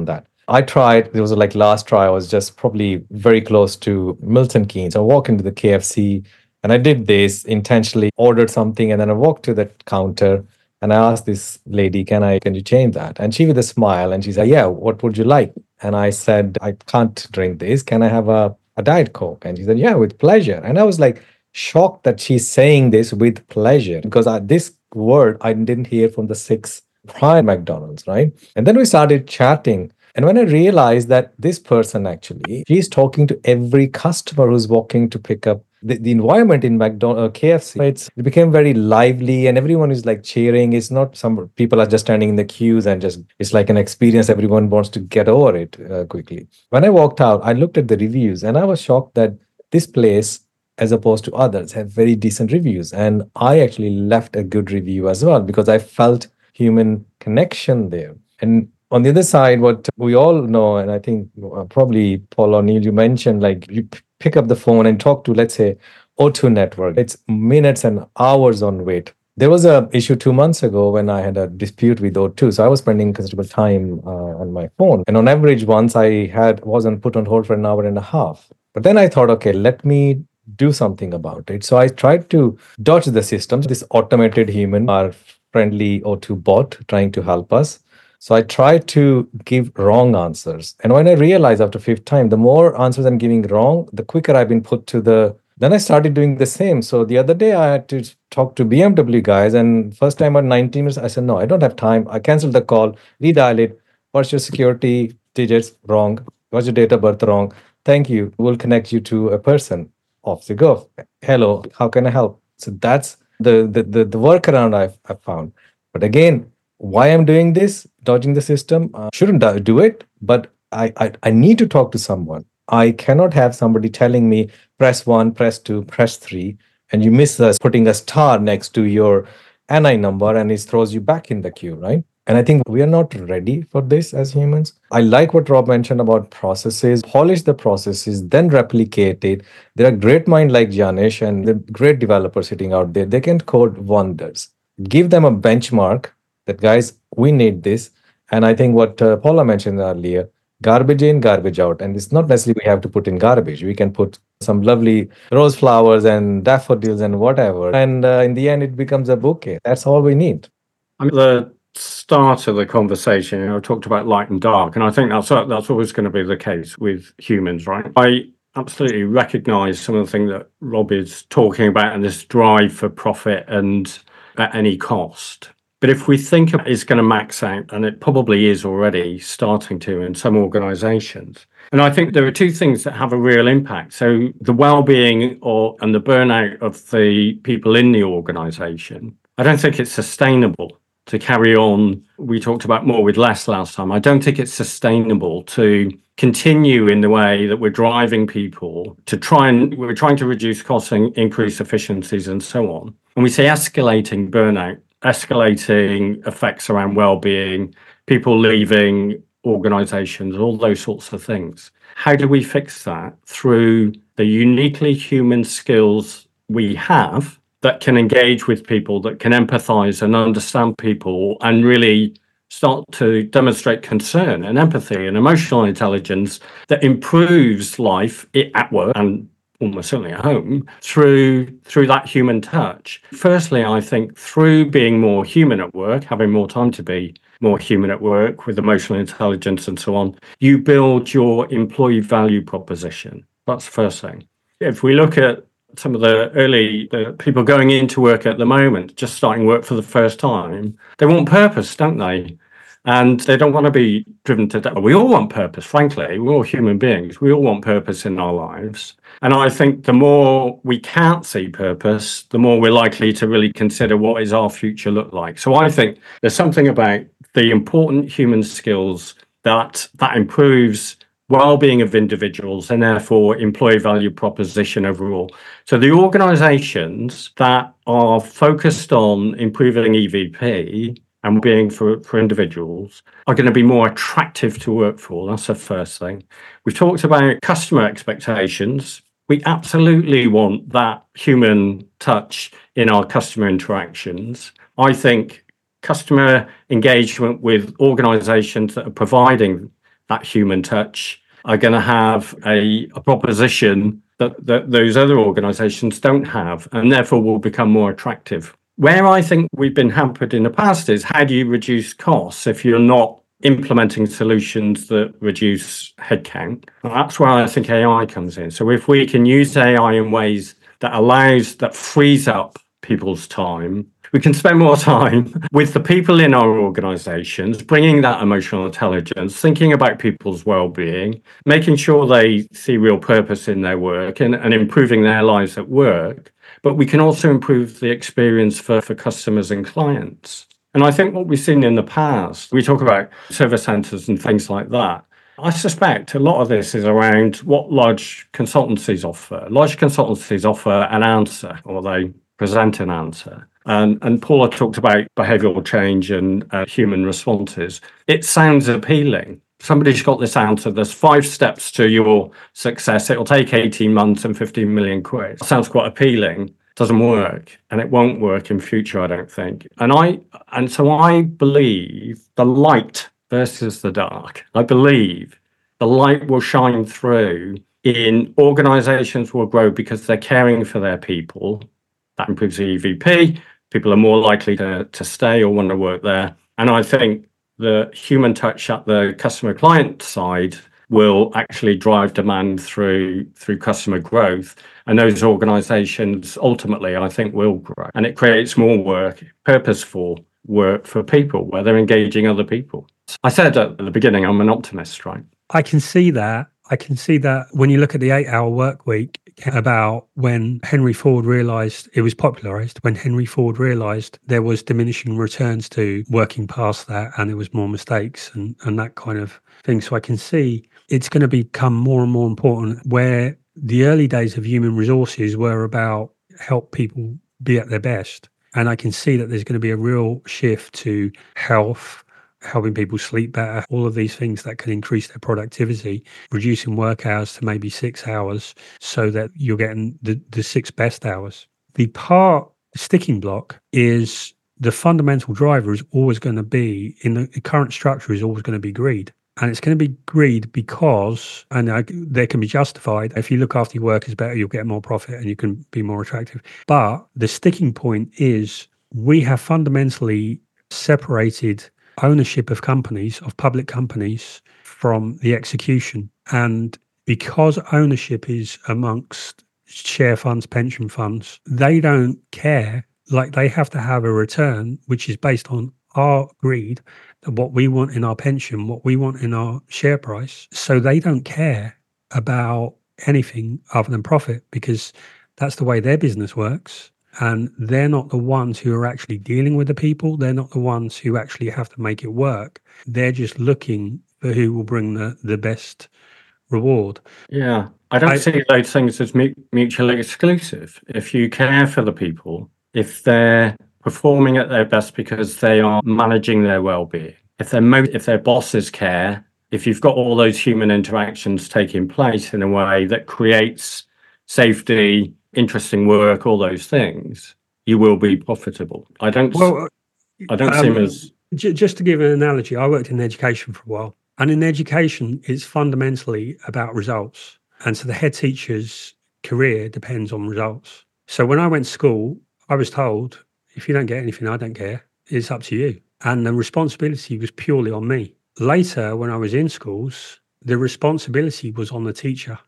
I tried, it was like last try, I was just probably very close to Milton Keynes. I walked into the K F C and I did this intentionally, ordered something, and then I walked to the counter and I asked this lady, can I, can you change that? And she with a smile, and she said, yeah, what would you like? And I said, I can't drink this. Can I have a, a Diet Coke? And she said, yeah, with pleasure. And I was like shocked that she's saying this with pleasure, because I, this word I didn't hear from the six prior McDonald's, right? And then we started chatting. And when I realized that this person actually, she's talking to every customer who's walking to pick up the, the environment in McDonald's, uh, K F C, it's, it became very lively and everyone is like cheering. It's not some people are just standing in the queues and just, it's like an experience. Everyone wants to get over it uh, quickly. When I walked out, I looked at the reviews and I was shocked that this place, as opposed to others, have very decent reviews. And I actually left a good review as well because I felt human connection there. And on the other side, what we all know, and I think uh, probably Paul or Neil, you mentioned, like you p- pick up the phone and talk to, let's say, O two network. It's minutes and hours on wait. There was an issue two months ago when I had a dispute with O two. So I was spending considerable time uh, on my phone. And on average, once I had wasn't put on hold for an hour and a half. But then I thought, okay, let me do something about it. So I tried to dodge the system. This automated human, our friendly O two bot, trying to help us. So I tried to give wrong answers. And when I realized after fifth time, the more answers I'm giving wrong, the quicker I've been put to the, then I started doing the same. So the other day I had to talk to B M W guys, and first time at nineteen minutes, I said, no, I don't have time. I canceled the call, redial it. What's your security digits? Wrong. What's your date of birth? Wrong. Thank you. We'll connect you to a person. Off you go. Hello, how can I help? So that's the the the, the workaround I've, I've found. But again, why I'm doing this, dodging the system, uh, shouldn't do it, but I, I I need to talk to someone. I cannot have somebody telling me press one, press two, press three, and you miss us putting a star next to your N I number and it throws you back in the queue, right? And I think we are not ready for this as humans. I like what Rob mentioned about processes, polish the processes, then replicate it. There are great minds like Janesh and the great developers sitting out there. They can code wonders. Give them a benchmark that, guys, we need this. And I think what uh, Paula mentioned earlier, garbage in, garbage out. And it's not necessarily we have to put in garbage. We can put some lovely rose flowers and daffodils and whatever. And uh, in the end, it becomes a bouquet. That's all we need. I mean, the start of the conversation, you know, I talked about light and dark, and I think that's that's always going to be the case with humans, right? I absolutely recognize some of the things that Rob is talking about and this drive for profit and at any cost. But if we think it's going to max out, and it probably is already starting to in some organizations, and I think there are two things that have a real impact. So the well-being or and the burnout of the people in the organization, I don't think it's sustainable to carry on. We talked about more with less last time. I don't think it's sustainable to continue in the way that we're driving people to try and we're trying to reduce costs and increase efficiencies and so on. And we say escalating burnout, escalating effects around well-being, people leaving organizations, all those sorts of things. How do we fix that? Through the uniquely human skills we have that can engage with people, that can empathize and understand people and really start to demonstrate concern and empathy and emotional intelligence that improves life at work and almost certainly at home through through that human touch. Firstly, I think through being more human at work, having more time to be more human at work with emotional intelligence and so on, you build your employee value proposition. That's the first thing. If we look at some of the early the people going into work at the moment, just starting work for the first time, they want purpose, don't they? And they don't want to be driven to death. We all want purpose, frankly. We're all human beings. We all want purpose in our lives. And I think the more we can't see purpose, the more we're likely to really consider what is our future look like. So I think there's something about the important human skills that that improves well-being of individuals and therefore employee value proposition overall. So the organizations that are focused on improving E V P and being for, for individuals are going to be more attractive to work for. That's the first thing. We've talked about customer expectations. We absolutely want that human touch in our customer interactions. I think customer engagement with organizations that are providing that human touch are going to have a, a proposition that, that those other organizations don't have, and therefore will become more attractive. Where I think we've been hampered in the past is, how do you reduce costs if you're not implementing solutions that reduce headcount? And that's where I think A I comes in. So if we can use A I in ways that allows, that frees up people's time, we can spend more time with the people in our organizations, bringing that emotional intelligence, thinking about people's well-being, making sure they see real purpose in their work, and, and improving their lives at work. But we can also improve the experience for, for customers and clients. And I think what we've seen in the past, we talk about service centers and things like that. I suspect a lot of this is around what large consultancies offer. Large consultancies offer an answer, or they present an answer. Um, and Paula talked about behavioural change and uh, human responses. It sounds appealing. Somebody's got this answer. There's five steps to your success. It'll take eighteen months and fifteen million quid. Sounds quite appealing. Doesn't work, and it won't work in future, I don't think. And I and so I believe the light versus the dark. I believe the light will shine through in organizations will grow because they're caring for their people. That improves the E V P. People are more likely to, to stay or want to work there. And I think the human touch at the customer client side will actually drive demand through through customer growth. And those organizations ultimately, I think, will grow. And it creates more work, purposeful work for people, where they're engaging other people. I said at the beginning, I'm an optimist, right? I can see that. I can see that when you look at the eight-hour work week, about when Henry Ford realised it was popularised, when Henry Ford realised there was diminishing returns to working past that, and there was more mistakes and, and that kind of thing. So I can see it's going to become more and more important, where the early days of human resources were about help people be at their best. And I can see that there's going to be a real shift to health, helping people sleep better, all of these things that can increase their productivity, reducing work hours to maybe six hours so that you're getting the, the six best hours. The part sticking block is the fundamental driver is always going to be, in the, the current structure, is always going to be greed. And it's going to be greed because, and I, they can be justified, if you look after your workers better, you'll get more profit and you can be more attractive. But the sticking point is we have fundamentally separated ownership of companies, of public companies, from the execution. And because ownership is amongst share funds, pension funds, they don't care. Like, they have to have a return which is based on our greed, what we want in our pension, what we want in our share price. So they don't care about anything other than profit, because that's the way their business works. And they're not the ones who are actually dealing with the people. They're not the ones who actually have to make it work. They're just looking for who will bring the, the best reward. Yeah, I don't I, see those things as mutually exclusive. If you care for the people, if they're performing at their best because they are managing their well-being, if their mo- if their bosses care, if you've got all those human interactions taking place in a way that creates safety, interesting work, all those things, you will be profitable. I don't. Well, I don't um, see them as. J- just to give an analogy, I worked in education for a while, and in education, it's fundamentally about results, and so the head teacher's career depends on results. So when I went to school, I was told, if you don't get anything, I don't care. It's up to you, and the responsibility was purely on me. Later, when I was in schools, the responsibility was on the teacher.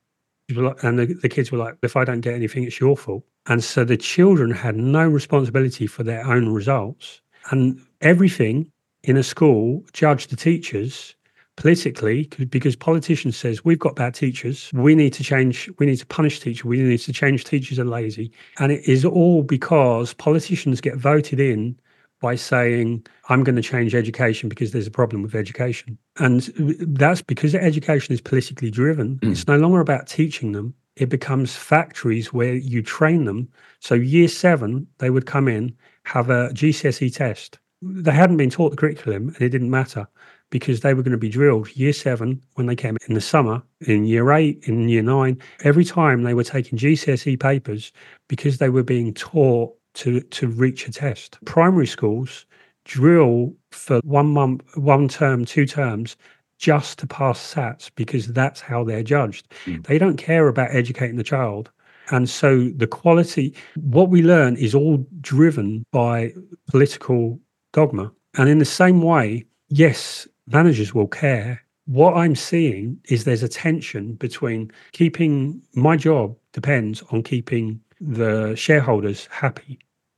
And the, the kids were like, if I don't get anything, it's your fault. And so the children had no responsibility for their own results. And everything in a school judged the teachers politically, because politicians says, we've got bad teachers. We need to change. We need to punish teachers. We need to change teachers are lazy. And it is all because politicians get voted in by saying, I'm going to change education because there's a problem with education. And that's because education is politically driven. Mm. It's no longer about teaching them. It becomes factories where you train them. So year seven, they would come in, have a G C S E test. They hadn't been taught the curriculum, and it didn't matter, because they were going to be drilled year seven when they came in the summer, in year eight, in year nine. Every time they were taking G C S E papers because they were being taught to to reach a test. Primary schools drill for one month, one term, two terms, just to pass SATs because that's how they're judged. Mm. They don't care about educating the child. And so the quality, what we learn is all driven by political dogma. And in the same way, yes, managers will care. What I'm seeing is there's a tension between keeping my job depends on keeping the shareholders happy.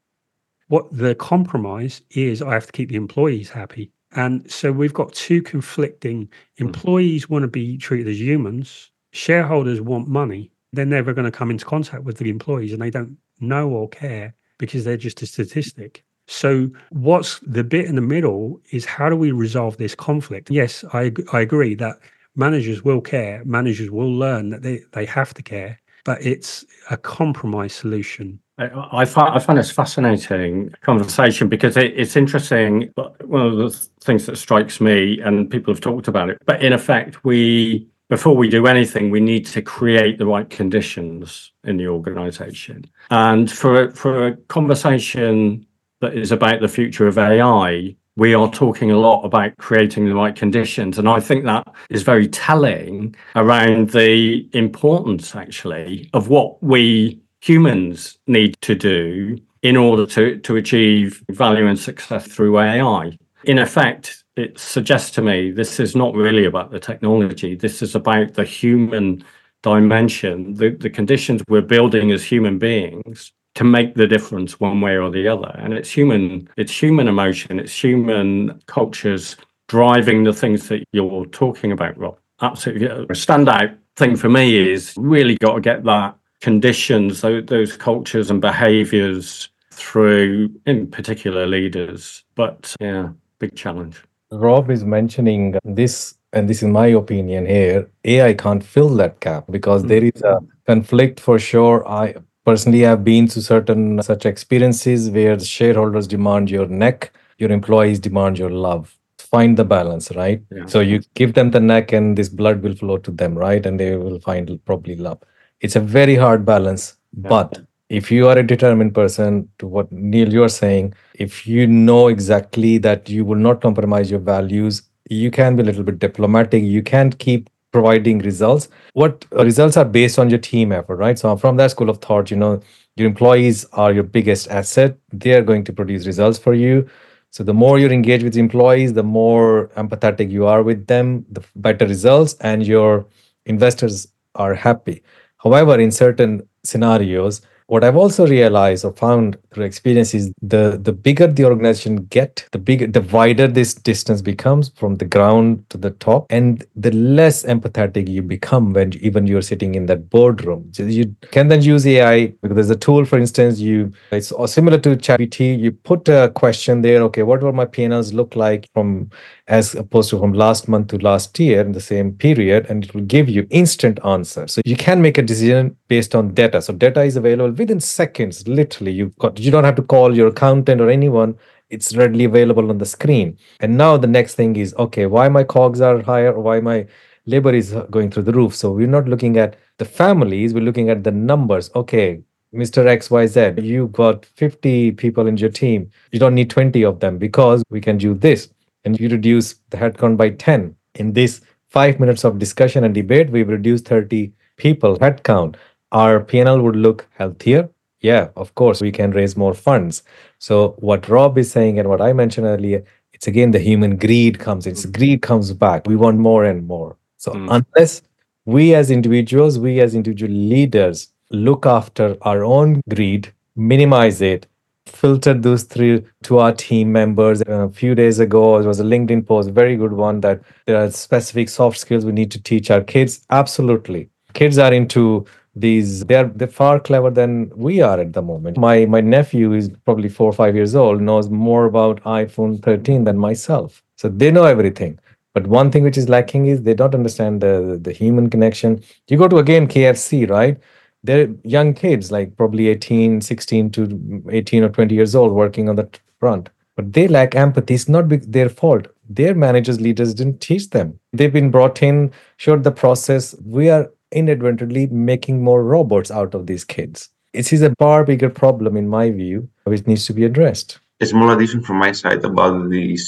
What the compromise is, I have to keep the employees happy. And so we've got two conflicting employees want to be treated as humans. Shareholders want money. They're never going to come into contact with the employees and they don't know or care because they're just a statistic. So what's the bit in the middle is how do we resolve this conflict? Yes, I, I agree that managers will care. Managers will learn that they, they have to care, but it's a compromise solution. I, I, find, I find this fascinating conversation because it, it's interesting. But one of the things that strikes me, and people have talked about it, but in effect, we before we do anything, we need to create the right conditions in the organisation. And for for a conversation that is about the future of A I, we are talking a lot about creating the right conditions. And I think that is very telling around the importance, actually, of what we humans need to do in order to, to achieve value and success through A I. In effect, it suggests to me this is not really about the technology. This is about the human dimension, the, the conditions we're building as human beings to make the difference one way or the other. And it's human, it's human emotion, it's human cultures driving the things that you're talking about, Rob. Absolutely. A standout thing for me is really got to get that conditions, those, those cultures and behaviors through, in particular, leaders. But yeah, big challenge. Rob is mentioning this, and this is my opinion here, A I can't fill that gap because mm-hmm. there is a conflict for sure. I personally have been to certain such experiences where the shareholders demand your neck, your employees demand your love. Find the balance, right? Yeah. So you give them the neck and this blood will flow to them, right? And they will find probably love. It's a very hard balance. Yeah. But if you are a determined person, to what Neil, you're saying, if you know exactly that you will not compromise your values, you can be a little bit diplomatic. You can't keep providing results. What uh, results are based on your team effort, right? So from that school of thought, you know, your employees are your biggest asset. They are going to produce results for you. So the more you engage with employees, the more empathetic you are with them, the better results, and your investors are happy. However, in certain scenarios, what I've also realized or found through experience is the, the bigger the organization get, the bigger, the wider this distance becomes from the ground to the top, and the less empathetic you become when even you're sitting in that boardroom. So you can then use A I because there's a tool, for instance, you it's similar to ChatGPT. You put a question there, okay, what will my P and Ls look like from as opposed to from last month to last year in the same period, and it will give you instant answer. So you can make a decision based on data. So data is available within seconds, literally. You've got, you don't have to call your accountant or anyone. It's readily available on the screen. And now the next thing is, okay, why my cogs are higher or why my labor is going through the roof. So we're not looking at the families, we're looking at the numbers. Okay, Mister X Y Z, you got fifty people in your team. You don't need twenty of them because we can do this. And you reduce the headcount by ten. In this five minutes of discussion and debate, we've reduced thirty people headcount. Our P and L would look healthier. Yeah, of course, we can raise more funds. So what Rob is saying and what I mentioned earlier, it's again the human greed comes in. It's greed comes back. We want more and more. So mm. unless we as individuals, we as individual leaders look after our own greed, minimize it, filter those through to our team members. A few days ago, it was a LinkedIn post, very good one, that there are specific soft skills we need to teach our kids. Absolutely. Kids are into these, they're they're far clever than we are at the moment. My my nephew is probably four or five years old, knows more about iPhone thirteen than myself. So they know everything. But one thing which is lacking is they don't understand the, the human connection. You go to, again, K F C, right? They're young kids, like probably eighteen, sixteen to eighteen or twenty years old, working on the front. But they lack empathy. It's not their fault. Their managers, leaders didn't teach them. They've been brought in, showed the process. We are inadvertently making more robots out of these kids. It is a far bigger problem, in my view, which needs to be addressed. A small addition from my side about this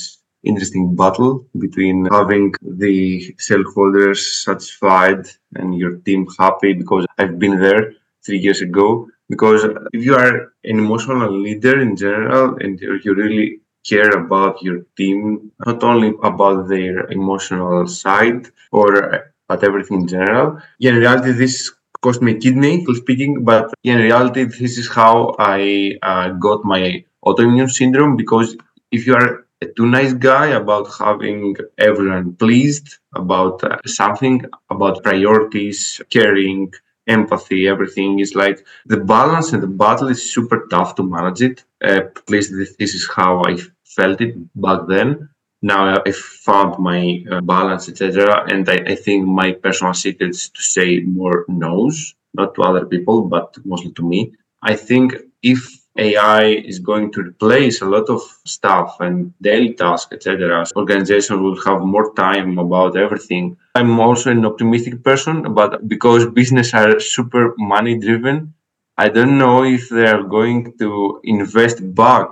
interesting battle between having the shareholders satisfied and your team happy, because I've been there three years ago. Because if you are an emotional leader in general and you really care about your team, not only about their emotional side or at everything in general, in reality, this cost me a kidney, speaking, but in reality, this is how I uh, got my autoimmune syndrome. Because if you are a too nice guy about having everyone pleased about uh, something, about priorities, caring, empathy, everything is like the balance and the battle is super tough to manage it. Uh, at least this is how I felt it back then. Now I found my uh, balance, et cetera. And I, I think my personal secret is to say more no's, not to other people, but mostly to me. I think if A I is going to replace a lot of stuff and daily tasks, et cetera, organization will have more time about everything. I'm also an optimistic person, but because business are super money driven, I don't know if they are going to invest back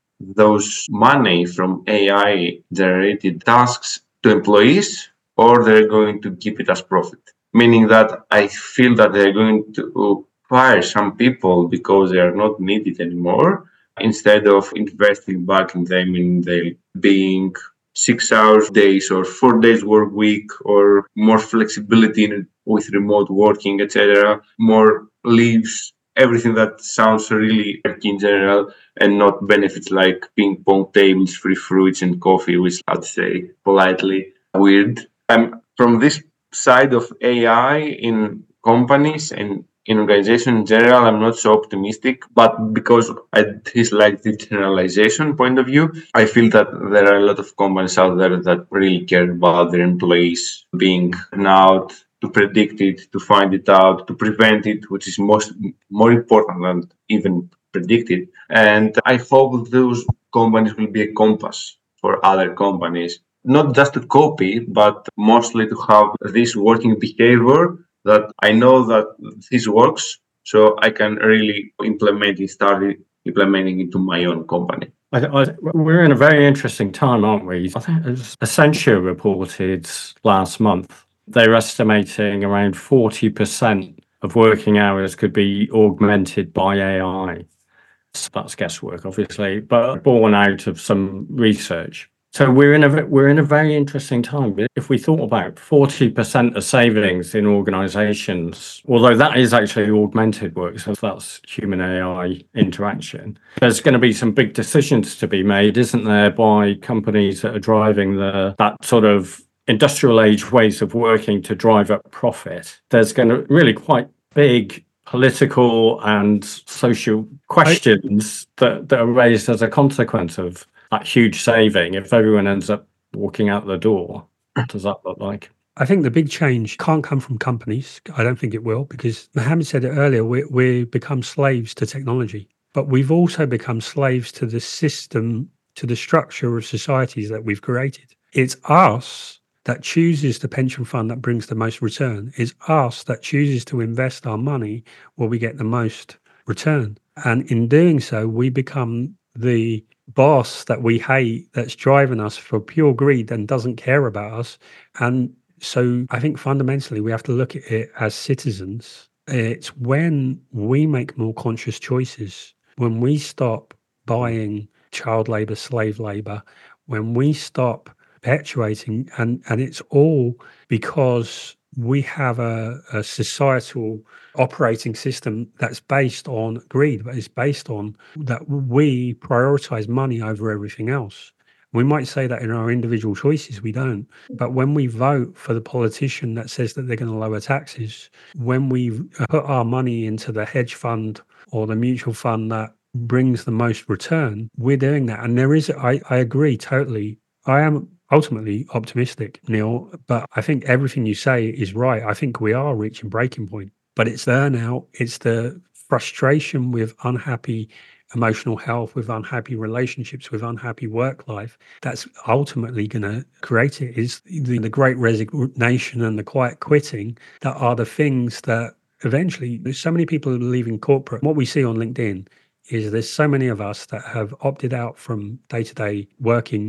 those money from A I generated tasks to employees, or they're going to keep it as profit. Meaning that I feel that they're going to fire some people because they are not needed anymore, instead of investing back in them in their being six hours days or four days work week, or more flexibility in, with remote working, et cetera, more leaves, everything that sounds really in general, and not benefits like ping pong tables, free fruits, and coffee, which I'd say politely weird. I'm from this side of A I in companies and in organization in general, I'm not so optimistic, but because I dislike the generalization point of view, I feel that there are a lot of companies out there that really care about their employees being out, to predict it, to find it out, to prevent it, which is most more important than even predict it. And I hope those companies will be a compass for other companies, not just to copy, but mostly to have this working behavior that I know that this works, so I can really implement it, start implementing it to my own company. I, I, we're in a very interesting time, aren't we? I think Accenture reported last month, they're estimating around forty percent of working hours could be augmented by A I. So that's guesswork, obviously, but born out of some research. So we're in a we're in a very interesting time. If we thought about forty percent of savings in organizations, although that is actually augmented work, so that's human A I interaction, there's going to be some big decisions to be made, isn't there, by companies that are driving the that sort of industrial age ways of working to drive up profit. There's going to really quite big political and social questions that, that are raised as a consequence of that huge saving. If everyone ends up walking out the door, what does that look like? I think the big change can't come from companies. I don't think it will, because Mohammed said it earlier, we, we become slaves to technology, but we've also become slaves to the system, to the structure of societies that we've created. It's us that chooses the pension fund that brings the most return. It's us that chooses to invest our money where we get the most return. And in doing so, we become the boss that we hate, that's driving us for pure greed and doesn't care about us. And so I think fundamentally we have to look at it as citizens. It's when we make more conscious choices, when we stop buying child labor, slave labor, when we stop perpetuating, and, and it's all because we have a, a societal operating system that's based on greed, but it's based on that we prioritize money over everything else. We might say that in our individual choices, we don't. But when we vote for the politician that says that they're going to lower taxes, when we put our money into the hedge fund or the mutual fund that brings the most return, we're doing that. And there is, I, I agree totally. I am ultimately optimistic, Neil, but I think everything you say is right. I think we are reaching breaking point, but it's there now. It's the frustration with unhappy emotional health, with unhappy relationships, with unhappy work life, that's ultimately going to create it. Is the, the great resignation and the quiet quitting that are the things that eventually, there's so many people who are leaving corporate. What we see on LinkedIn is there's so many of us that have opted out from day-to-day working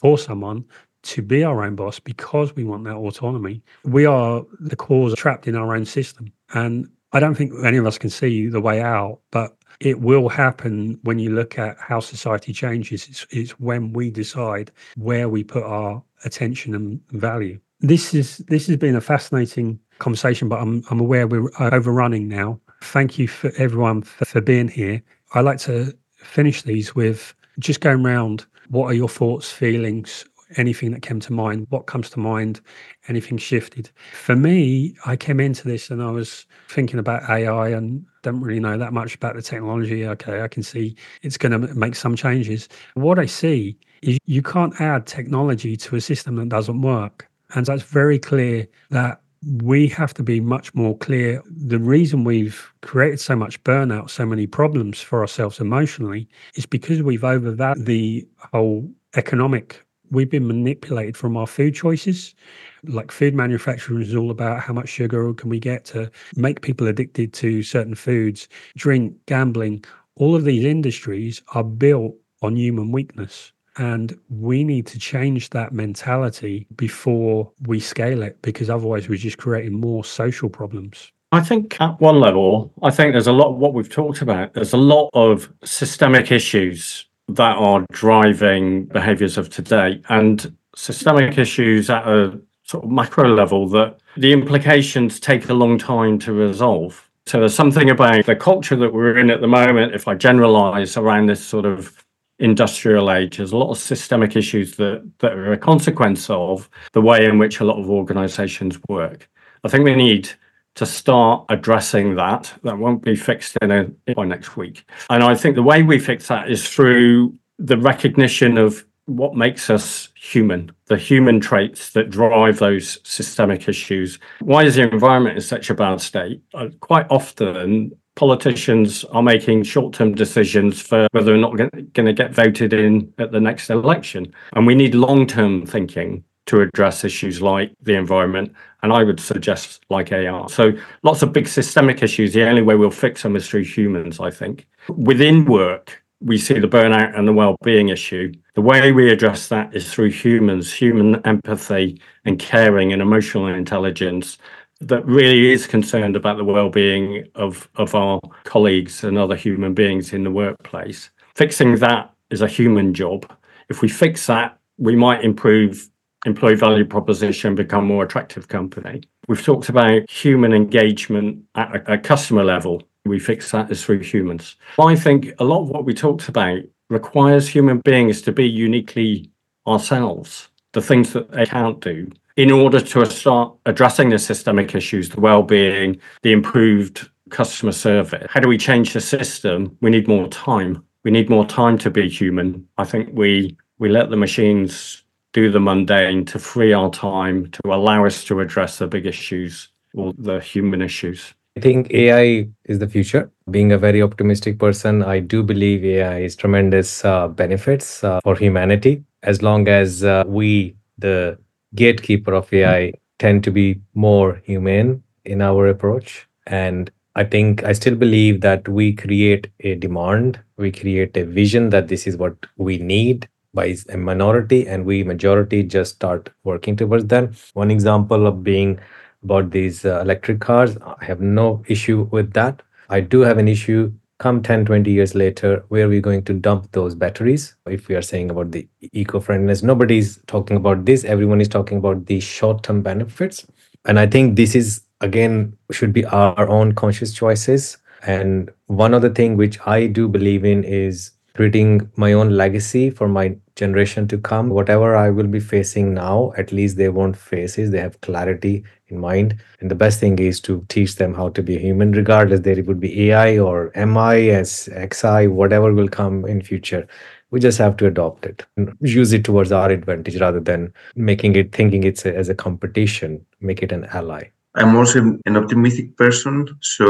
for someone to be our own boss because we want that autonomy. We are the cause trapped in our own system. And I don't think any of us can see the way out, but it will happen when you look at how society changes. It's, it's when we decide where we put our attention and value. This is this has been a fascinating conversation, but I'm I'm aware we're overrunning now. Thank you for everyone for, for being here. I like to finish these with just going around. What are your thoughts, feelings, anything that came to mind? What comes to mind? Anything shifted? For me, I came into this and I was thinking about A I and don't really know that much about the technology. Okay, I can see it's going to make some changes. What I see is you can't add technology to a system that doesn't work. And so it's very clear that we have to be much more clear. The reason we've created so much burnout, so many problems for ourselves emotionally, is because we've overvalued the whole economic. We've been manipulated from our food choices. Like food manufacturing is all about how much sugar can we get to make people addicted to certain foods, drink, gambling. All of these industries are built on human weakness. And we need to change that mentality before we scale it, because otherwise we're just creating more social problems. I think at one level, I think there's a lot of what we've talked about. There's a lot of systemic issues that are driving behaviors of today, and systemic issues at a sort of macro level that the implications take a long time to resolve. So there's something about the culture that we're in at the moment, if I generalize around this sort of industrial age, there's a lot of systemic issues that, that are a consequence of the way in which a lot of organizations work. I think we need to start addressing that. That won't be fixed in a, by next week. And I think the way we fix that is through the recognition of what makes us human, the human traits that drive those systemic issues. Why is the environment in such a bad state? Uh, quite often, politicians are making short-term decisions for whether or not going to get voted in at the next election. And we need long-term thinking to address issues like the environment, and I would suggest like A I. So lots of big systemic issues, the only way we'll fix them is through humans, I think. Within work, we see the burnout and the well-being issue. The way we address that is through humans, human empathy and caring and emotional intelligence that really is concerned about the well-being of, of our colleagues and other human beings in the workplace. Fixing that is a human job. If we fix that, we might improve employee value proposition, become a more attractive company. We've talked about human engagement at a, a customer level. We fix that as through humans. I think a lot of what we talked about requires human beings to be uniquely ourselves, the things that they can't do, in order to start addressing the systemic issues, the well-being, the improved customer service. How do we change the system? We need more time. We need more time to be human. I think we we let the machines do the mundane to free our time to allow us to address the big issues or the human issues. I think A I is the future. Being a very optimistic person, I do believe A I is tremendous uh, benefits uh, for humanity, as long as uh, we, the gatekeeper of A I, tend to be more humane in our approach. And I think I still believe that we create a demand, we create a vision that this is what we need by a minority, and we majority just start working towards them. One example of being about these uh, electric cars, I have no issue with that. I do have an issue come ten, twenty years later, where are we going to dump those batteries? If we are saying about the eco-friendliness, nobody's talking about this. Everyone is talking about the short-term benefits. And I think this is, again, should be our own conscious choices. And one other thing which I do believe in is creating my own legacy for my generation to come. Whatever I will be facing now, at least they won't face it. They have clarity in mind. And the best thing is to teach them how to be human, regardless there would be A I or M I, S, X I, whatever will come in future. We just have to adopt it and use it towards our advantage rather than making it, thinking it's a, as a competition, make it an ally. I'm also an optimistic person,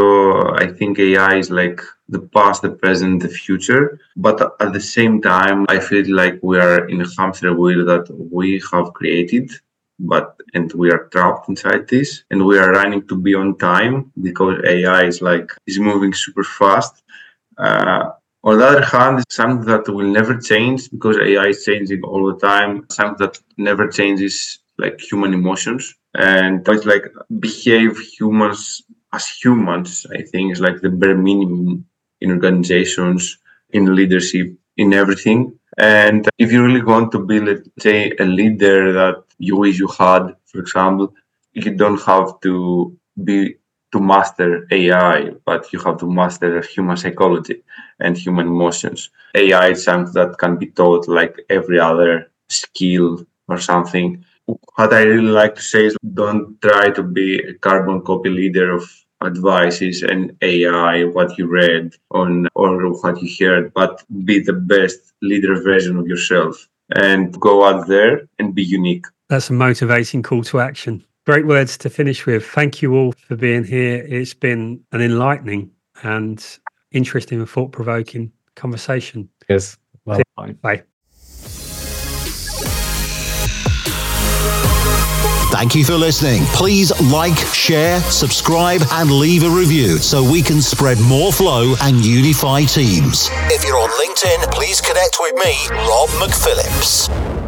so I think A I is like the past, the present, the future. But at the same time, I feel like we are in a hamster wheel that we have created, but and we are trapped inside this, and we are running to be on time because A I is like is moving super fast. Uh, On the other hand, it's something that will never change because A I is changing all the time. Something that never changes, like human emotions. And it's like behave humans as humans, I think, is like the bare minimum in organizations, in leadership, in everything. And if you really want to be, let's say, a leader that you wish you had, for example, you don't have to be to master A I, but you have to master human psychology and human emotions. A I is something that can be taught like every other skill or something. What I really like to say is don't try to be a carbon copy leader of advices and A I, what you read on or what you heard, but be the best leader version of yourself and go out there and be unique. That's a motivating call to action. Great words to finish with. Thank you all for being here. It's been an enlightening and interesting and thought-provoking conversation. Yes. Well, bye. Bye. Thank you for listening. Please like, share, subscribe, and leave a review so we can spread more flow and unify teams. If you're on LinkedIn, please connect with me, Rob McPhillips.